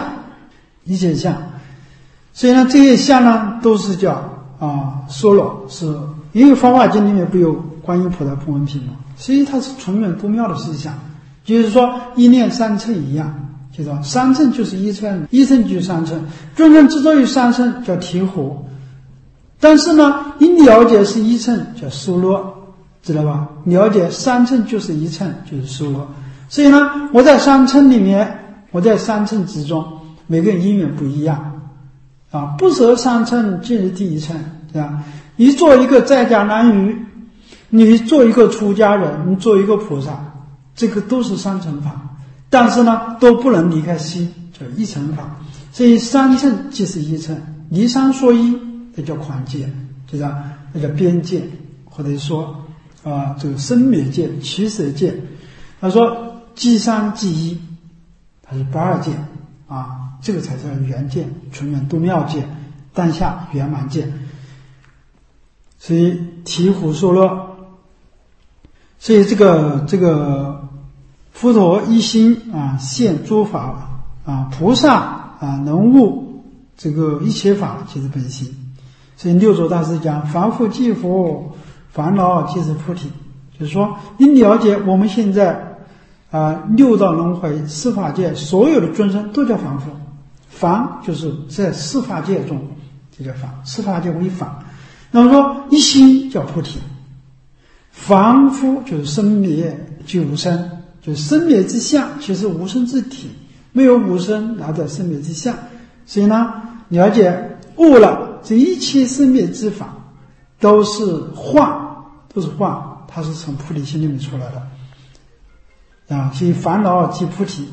所以呢，这些相呢都是叫娑罗，是因为《法华经》里面不有观音菩萨普门品吗？所以它是纯圆多妙的思想，就是说一念三乘一样，就是说三乘就是一乘，一乘就是三乘，众生执着于三乘叫醍醐，但是呢，你了解是一乘叫娑罗，知道吧？了解三乘就是一乘就是娑罗。所以呢，我在三乘里面，我在三乘之中，每个人因缘不一样啊，不舍三乘尽是第一乘，对吧？你做一个在家男女，你做一个出家人，你做一个菩萨，这个都是三乘法，但是呢，都不能离开心，叫一乘法。所以三乘即是一乘，离三说一，那叫宽界，就是那叫边界，或者说这个生灭界、取舍界。他说即三即一，它是不二界啊，这个才是圆界、纯圆度妙界、当下圆满界。所以醍醐娑罗，所以这个佛陀一心现诸法菩萨能悟这个一切法即是本心。所以六祖大师讲凡夫即佛，烦恼即是菩提，就是说你了解我们现在六道轮回四法界所有的众生都叫凡夫，凡就是在四法界中就叫凡，四法界为凡。那么说一心叫菩提，凡夫就是生灭即无生，就是生灭之相，其实无生之体，没有无生哪叫生灭之相。所以呢，了解悟了这一切生灭之法都是幻，它是从菩提心里面出来的所以烦恼即菩提，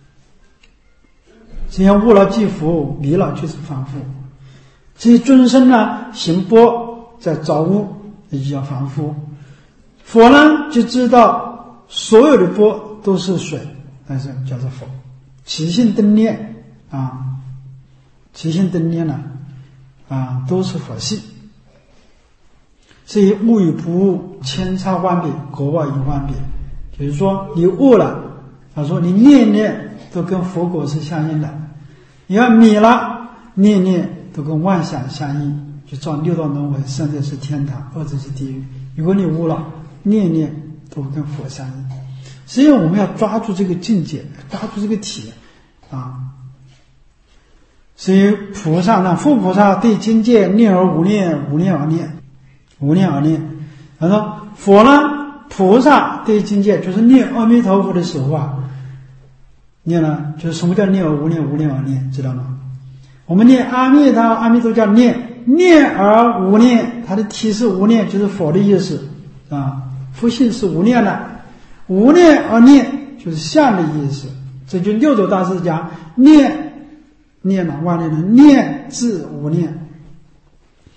所以悟了即佛，迷了就是凡夫。所以众生呢行波在造物，也就叫凡夫。佛呢就知道所有的波都是水，但是叫做佛。起心动念起心动念呢都是佛性。所以悟与不悟千差万别，国外一万别。就是说你悟了，他说你念念都跟佛果是相应的，你要迷了，念念都跟妄想相应，就造六道轮回，生者是天堂，恶者是地狱。如果你悟了，念念都跟佛相应。所以我们要抓住这个境界，抓住这个体所以菩萨呢，佛菩萨对境界念而无念，无念而念，无念而念。然后佛呢，菩萨对境界就是念阿弥陀佛的时候念了就是什么叫念而无念，无念而念，知道吗？我们念阿弥陀叫念，念而无念，它的体是无念，就是佛的意思佛性是无念的，无念而念就是相的意思。这就六祖大师讲念了万念的念字无念。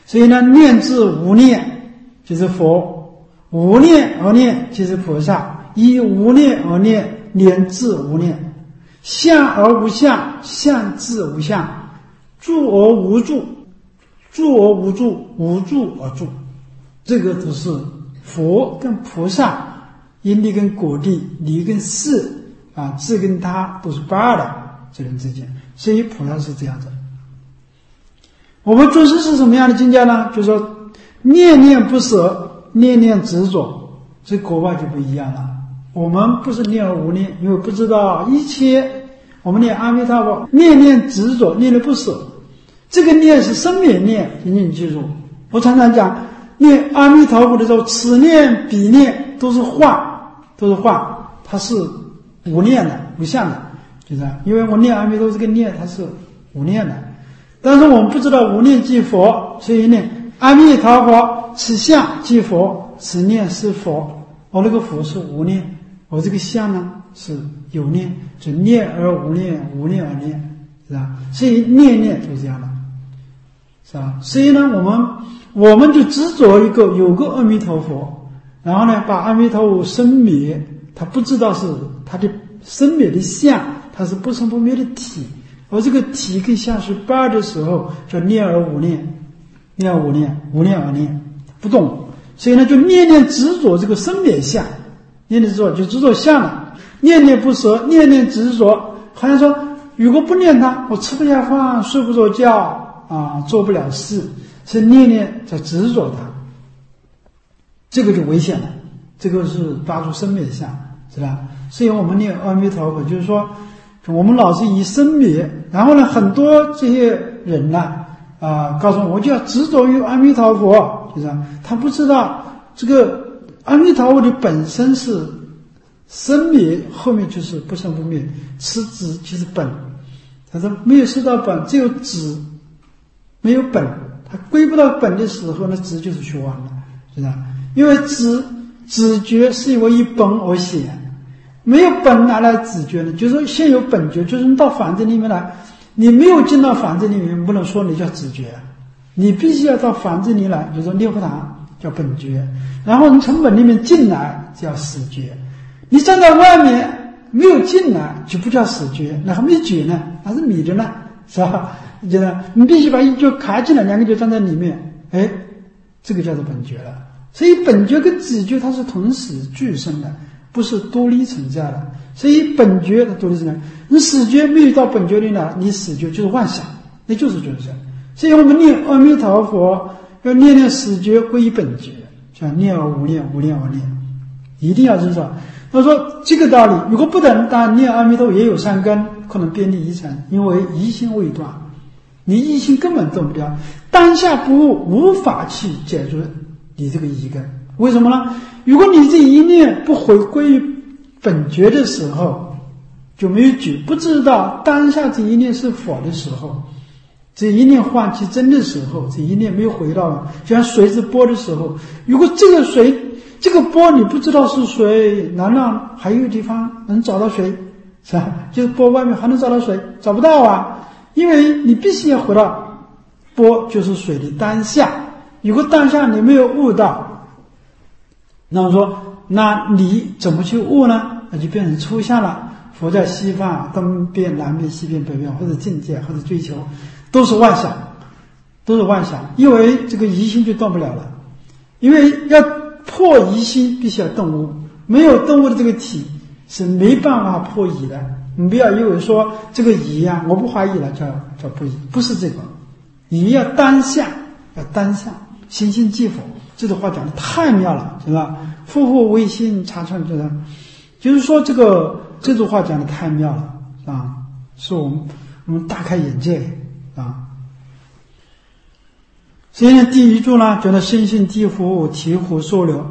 所以呢，念字无念就是佛，无念而念就是菩萨，以无念而念，念字无念，相而无相，相字无相，住而无住，住而无住，无住而住。这个都是佛跟菩萨，因力跟果地，离跟事啊，自跟他都是不二的这人之间。所以菩萨是这样子。我们尊师是什么样的境界呢？就是说念念不舍，念念执着，这国外就不一样了。我们不是念而无念，因为不知道一切。我们念阿弥陀佛，念念执着，念念不舍。这个念是生灭念，你记住。我常常讲，念阿弥陀佛的时候，此念彼念都是幻，它是无念的、无相的，就这样。因为我念阿弥陀佛这个念，它是无念的。但是我们不知道无念即佛，所以念阿弥陀佛，此相即佛，此念是佛。我那个佛是无念，我这个相呢是有念，就念而无念，无念而念，是吧？所以念念就是这样的，是吧？所以呢，我们就执着一个有个阿弥陀佛，然后呢，把阿弥陀佛生灭，他不知道是他的生灭的相，它是不生不灭的体。而这个体跟相是不二的时候，叫念而无念，念而无念，无念而念，不动。所以呢，就念念执着这个生灭相，念念执着就执着相了，念念不舍，念念执着，好像说如果不念它，我吃不下饭，睡不着觉啊，做不了事，是念念在执着它，这个就危险了，这个是发出生灭相，是吧？所以我们念阿弥陀佛，就是说我们老是以生灭，然后呢，很多这些人呢，告诉我就要执着于阿弥陀佛，就是他不知道这个阿弥陀佛的本身是生灭，后面就是不生不灭，此子就是本。他说没有识到本，只有子，没有本，他归不到本的时候，那子就是虚妄了，是吧？因为子觉是因为以本而显。没有本哪来子觉呢？就是说先有本觉，就是你到房子里面来，你没有进到房子里面，不能说你叫子觉，你必须要到房子里来，比如说念佛堂叫本觉，然后你从本里面进来叫始觉，你站在外面没有进来就不叫始觉，那还没觉呢，还是迷着呢，是吧？你觉得你必须把一脚卡进来，两个脚站在里面，哎，这个叫做本觉了。所以本觉跟子觉它是同时俱生的，不是多离存在的，所以本觉它多离存在。你始觉没有到本觉里来，你始觉就是妄想，那就是觉生。所以我们念阿弥陀佛，要念念始觉归于本觉，叫念而无念，无念而念，一定要知道。他说这个道理，如果不等，当然念阿弥陀佛也有善根，可能遍历一尘，因为疑心未断，你疑心根本断不掉，当下不悟，无法去解决你这个疑根。为什么呢？如果你这一念不回归于本觉的时候，就没有觉，不知道当下这一念是佛的时候，这一念幻其真的时候，这一念没有回到，就像水是波的时候，如果这个水这个波你不知道是水，难道还有地方能找到水，是吧？就是波外面还能找到水，找不到啊，因为你必须要回到波就是水的当下。如果当下你没有悟到，那么说那你怎么去悟呢？那就变成抽象了。佛在西方，东边南边西边北边，或者境界或者追求，都是妄想，都是妄想，因为这个疑心就断不了了。因为要破疑心必须要顿悟，没有顿悟的这个体是没办法破疑的。你不要以为说这个疑啊，我不怀疑了叫不疑，不是这个。疑要当下，要当下，心性即佛，这个话讲的太妙了，是吧？复复为心查创，就是说这句话讲的太妙了啊，是我们大开眼界啊。所以呢，第一句呢，讲到心性地佛，醍醐受流，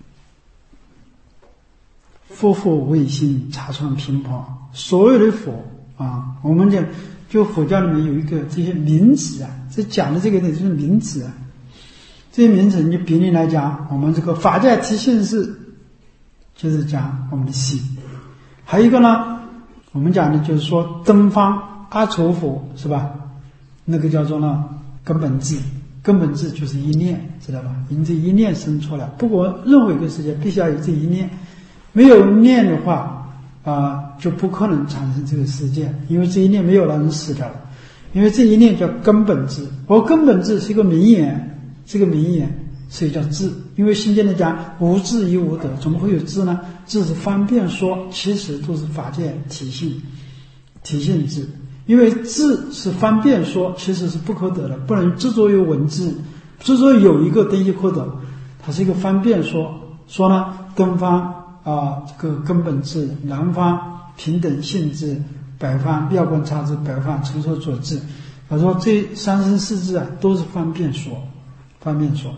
复复为心查创频跑，所有的佛啊，我们讲就佛教里面有一个这些名词啊，这讲的这个呢就是名词啊。这些名词，你比例来讲，我们这个法界体性是，就是讲我们的心。还有一个呢，我们讲的就是说东方阿愁佛，是吧？那个叫做呢根本智， 根本质就是一念，知道吧？因这一念生出来，不过任何一个世界必须要有这一念，没有念的话就不可能产生这个世界，因为这一念没有了，人死掉了。因为这一念叫根本质，而根本质是一个名言，这个名言所以叫智。因为心经里讲无智亦无得，怎么会有智呢？智是方便说，其实都是法界体性智。因为智是方便说，其实是不可得的，不能执着于文字，执着有一个东西可得，它是一个方便说。说呢，东方这个根本智，南方平等性质，北方妙观察智，北方成所作智。他说这三生四智都是方便说，方便说。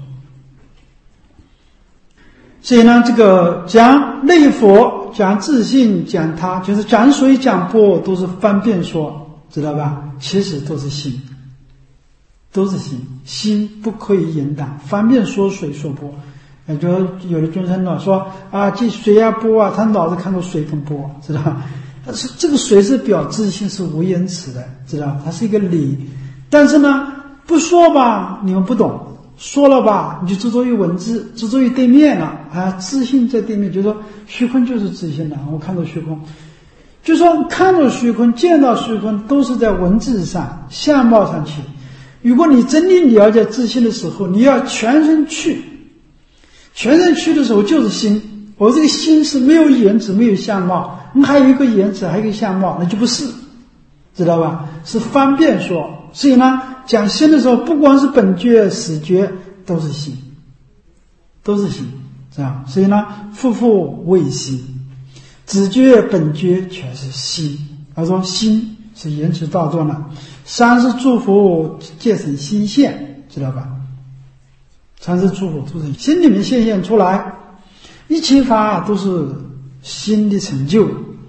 所以呢，这个讲内佛，讲自性，讲他，就是讲水讲波，都是方便说，知道吧？其实都是心，都是心，心不可以言挡，方便说水说波。也就有的众生呢说这水波他脑子看到水跟波，知道吧？但是这个水是表自性，是无言辞的，知道吧？它是一个理。但是呢，不说吧，你们不懂。说了吧，你就执着于文字，执着于对面了自性在对面，就说虚空就是自性了。我看到虚空，就说看到虚空，见到虚空，都是在文字上、相貌上去。如果你真正了解自性的时候，你要全身去的时候就是心。我这个心是没有言辞，没有相貌，还有一个言辞，还有一个相貌，那就不是，知道吧？是方便说。所以呢，讲心的时候，不光是本觉、始觉，都是心，都是心，这样。所以呢，复为心，子觉、本觉全是心。他说心是言辞道断了，三世诸佛皆成心现，知道吧？三世诸佛都是心里面现出来，一切法都是心的成就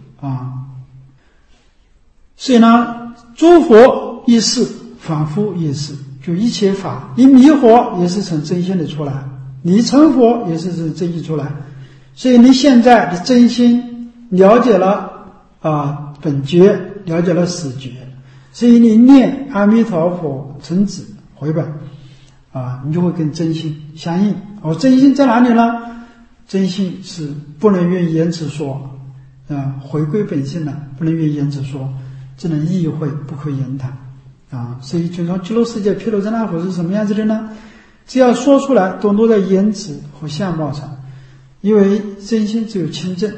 所以呢，诸佛亦是，凡夫亦是，就一切法，你迷惑也是从真心的出来，你成佛也是从真心出来。所以你现在的真心了解了本觉，了解了始觉，所以你念阿弥陀佛成子回本你就会跟真心相应。真心在哪里呢？真心是不能用言辞说回归本性了，不能用言辞说，只能意会，不可言谈所以就说极乐世界毗卢遮那佛是什么样子的呢？只要说出来，都落在言辞和相貌上，因为真心只有清净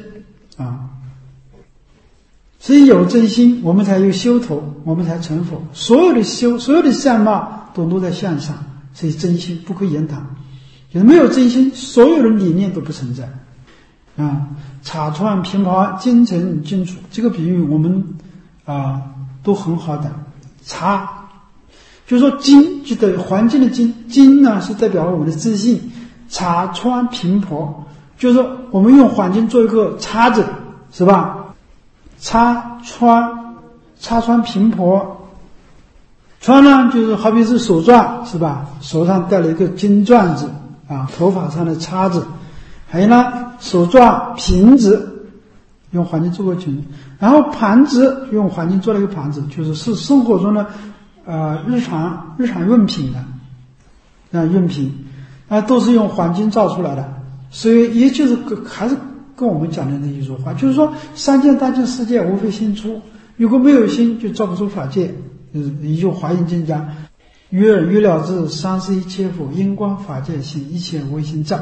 所以有真心，我们才有修头，我们才成佛。所有的修，所有的相貌都落在相上，所以真心不可言谈。就是没有真心，所有的理念都不存在茶川平华，精诚精楚，这个比喻我们都很好的。茶就是说精，就等于环境的精，精呢是代表我们的自信。茶川平婆，就是说我们用环境做一个叉子，是吧？插穿平婆，穿呢就是好比是手绢，是吧？手上戴了一个金钻子头发上的叉子。还有呢，手绢瓶子，用环境做个瓶子，然后盘子用环境做了一个盘子，就是生活中的日常用品的用品都是用环境造出来的。所以也就是还是跟我们讲的那一句话，就是说三界大千世界无非心出，如果没有心就造不出法界。也就华严经讲于耳于了知，三世一切佛，因观法界性，一切唯心造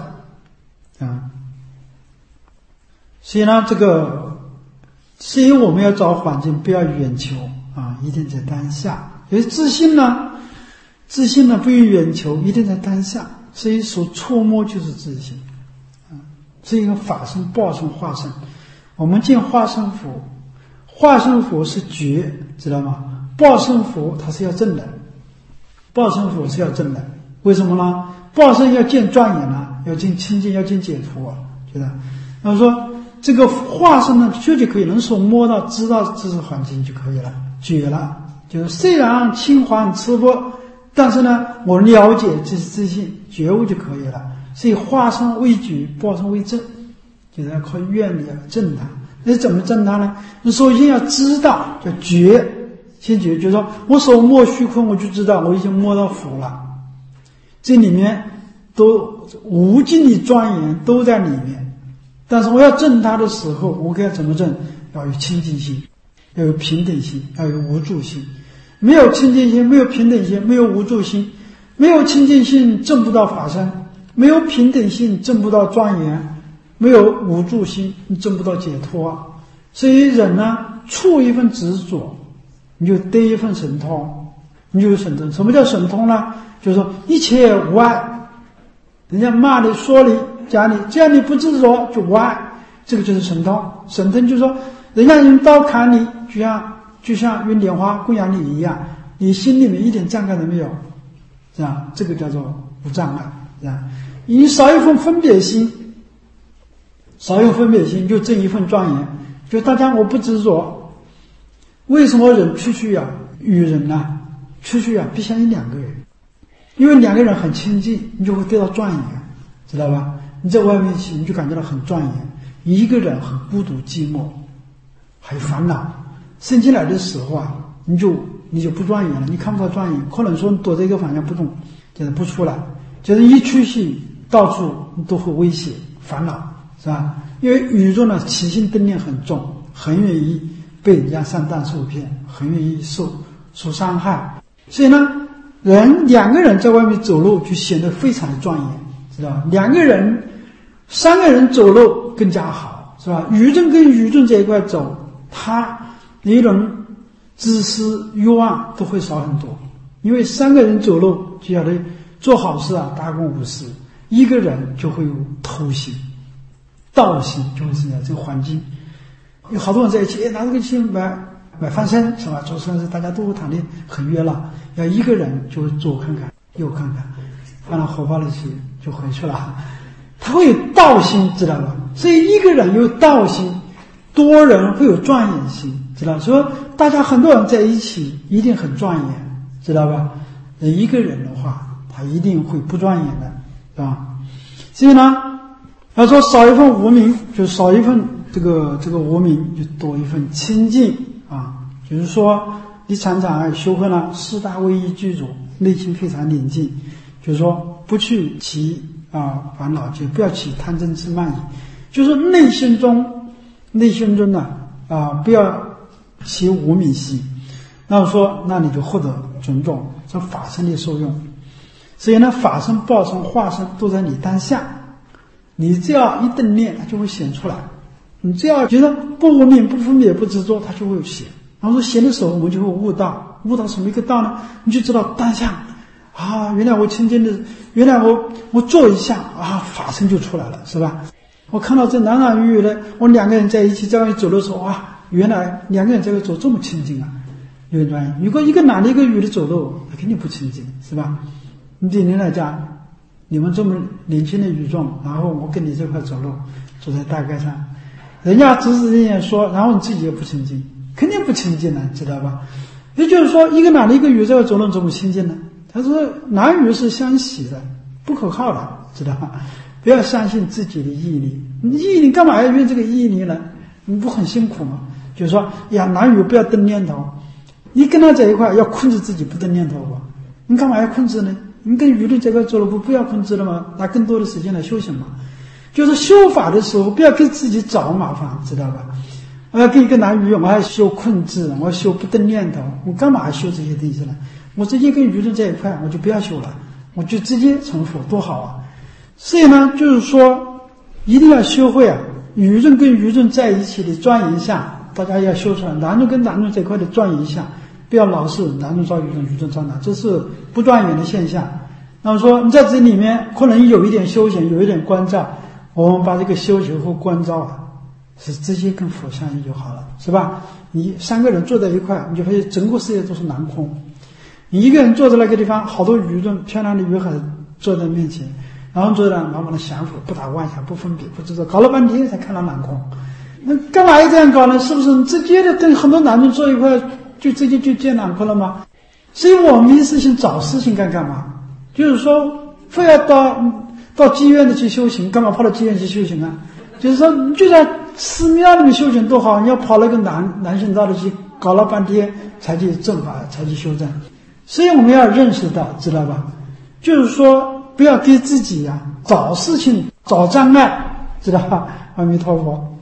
所以呢，所以我们要找环境，不要远求一定在当下。因为自信呢不用远求，一定在当下。所以所触摸就是自信是一个法身、报身、化身。我们见化身佛，化身佛是觉，知道吗？报身佛它是要正的，报身佛是要正的。为什么呢？报身要见庄严要见清净，要见解脱觉得。那么说这个化身呢，确实可以能所摸到、知道知识环境就可以了，觉了。就是虽然青黄赤波，但是呢，我了解这是自信，觉悟就可以了。所以化身为觉，报身为正，就是要靠愿力正它。那怎么正它呢？你首先要知道，叫觉，先觉，就是说我手摸虚空，我就知道我已经摸到佛了。 这里面都无尽的庄严都在里面。但是我要证它的时候，我该怎么证？要有清净心，要有平等心，要有无助心。没有清净心，没有平等心，没有无助心，没有清净心证不到法身，没有平等心证不到庄严，没有无助心你证不到解脱。所以人呢，触一份执着，你就得一份神通，你就有神通。什么叫神通呢？就是说一切无碍，人家骂你说你讲你，只要你不执着就无碍，这个就是神通。神通就是说人家用刀砍你，就像用莲花供养你一样，你心里面一点障碍都没有，这样这个叫做无障碍。这样你少一份分别心，少用分别心就证一份庄严。就大家我不执着，为什么人出去与人呢？出去必相应两个人，因为两个人很亲近，你就会得到庄严，知道吧？你在外面去，你就感觉到很庄严。一个人很孤独寂寞，还有烦恼。升进来的时候你就不庄严了，你看不到庄严，可能说你躲在一个方向不动，就是不出来，就是一出去到处你都会威胁烦恼，是吧？因为宇宙呢起心动念很重，很愿意被人家上当受骗，很愿意受伤害。所以呢，两个人在外面走路就显得非常的庄严，知道吧？两个人、三个人走路更加好，是吧？愚众跟愚众在一块走，他一种自私欲望都会少很多。因为三个人走路就晓得做好事大公无私，一个人就会有偷心、盗心，就会是这个环境。有好多人在一起，拿这个钱买翻身，是吧？做生意大家都谈得很热闹，要一个人就左看看右看看，翻了火爆的气就回去了。他会有盗心，知道吧？所以一个人有盗心，多人会有庄严心，知道？所以大家很多人在一起一定很庄严，知道吧？一个人的话，他一定会不庄严的，是吧？所以呢，要说少一份无明，就少一份这个无明，就多一份清净就是说你常常修会了四大威仪具足，内心非常宁静，就是说不去起烦恼，就不要起贪嗔痴慢疑，就是内心中呢不要起无明心。那我说，那你就获得种种这法身的受用。所以呢，法身、报身、化身都在你当下，你只要一动念，它就会显出来。你只要觉得不无明、不分别、不执着，它就会显。然后说显的时候，我们就会悟到什么一个道呢？你就知道当下原来我清净的，原来我做一下法身就出来了，是吧？我看到这男男女女的，我两个人在一起在外面走的时候，原来两个人在这走这么亲近有点专业。如果一个男的一个女的走路，那肯定不亲近，是吧？你对你来讲，你们这么年轻的语众，然后我跟你这块走路，走在大街上，人家指指点点说，然后你自己也不亲近，肯定不亲近了，知道吧？也就是说，一个男的一个女在走路怎么亲近呢？他说男女是相喜的，不可靠的，知道吧？不要相信自己的毅力，你干嘛要用这个毅力呢？你不很辛苦吗？就是说男女不要动念头，你跟他在一块要控制自己不动念头吧？你干嘛要控制呢？你跟舆论在一块做了不要控制了吗？拿更多的时间来修行嘛。就是修法的时候不要给自己找麻烦，知道吧？我要跟一个男女，我还修控制，我要修不动念头，我干嘛修这些东西呢？我直接跟舆论在一块，我就不要修了，我就直接成佛，多好啊！所以呢，就是说一定要修会舆论跟舆论在一起的庄严相，大家要修出来。男众跟男众这块的庄严相，不要老是男众造舆论，舆论造男，这是不庄严的现象。那么说你在这里面可能有一点修行，有一点关照，我们把这个修行和关照是直接跟佛相应就好了，是吧？你三个人坐在一块，你就发现整个世界都是囊空。你一个人坐在那个地方，好多舆论漂亮的女孩坐在面前，然后坐在那慢慢的降伏，不打妄想，不分别，不知道，搞了半天才看到囊空。那干嘛要这样搞呢？是不是直接的跟很多男人坐一块，就直接就见囊空了吗？所以我们一事情找事情干嘛？就是说非要到妓院的去修行，干嘛跑到妓院去修行啊？就是说你就在寺庙里面修行多好，你要跑那个男性道的去搞了半天才去正法，才去修正。所以我们要认识到，知道吧？就是说不要给自己找事情、找障碍，知道吧？阿弥陀佛。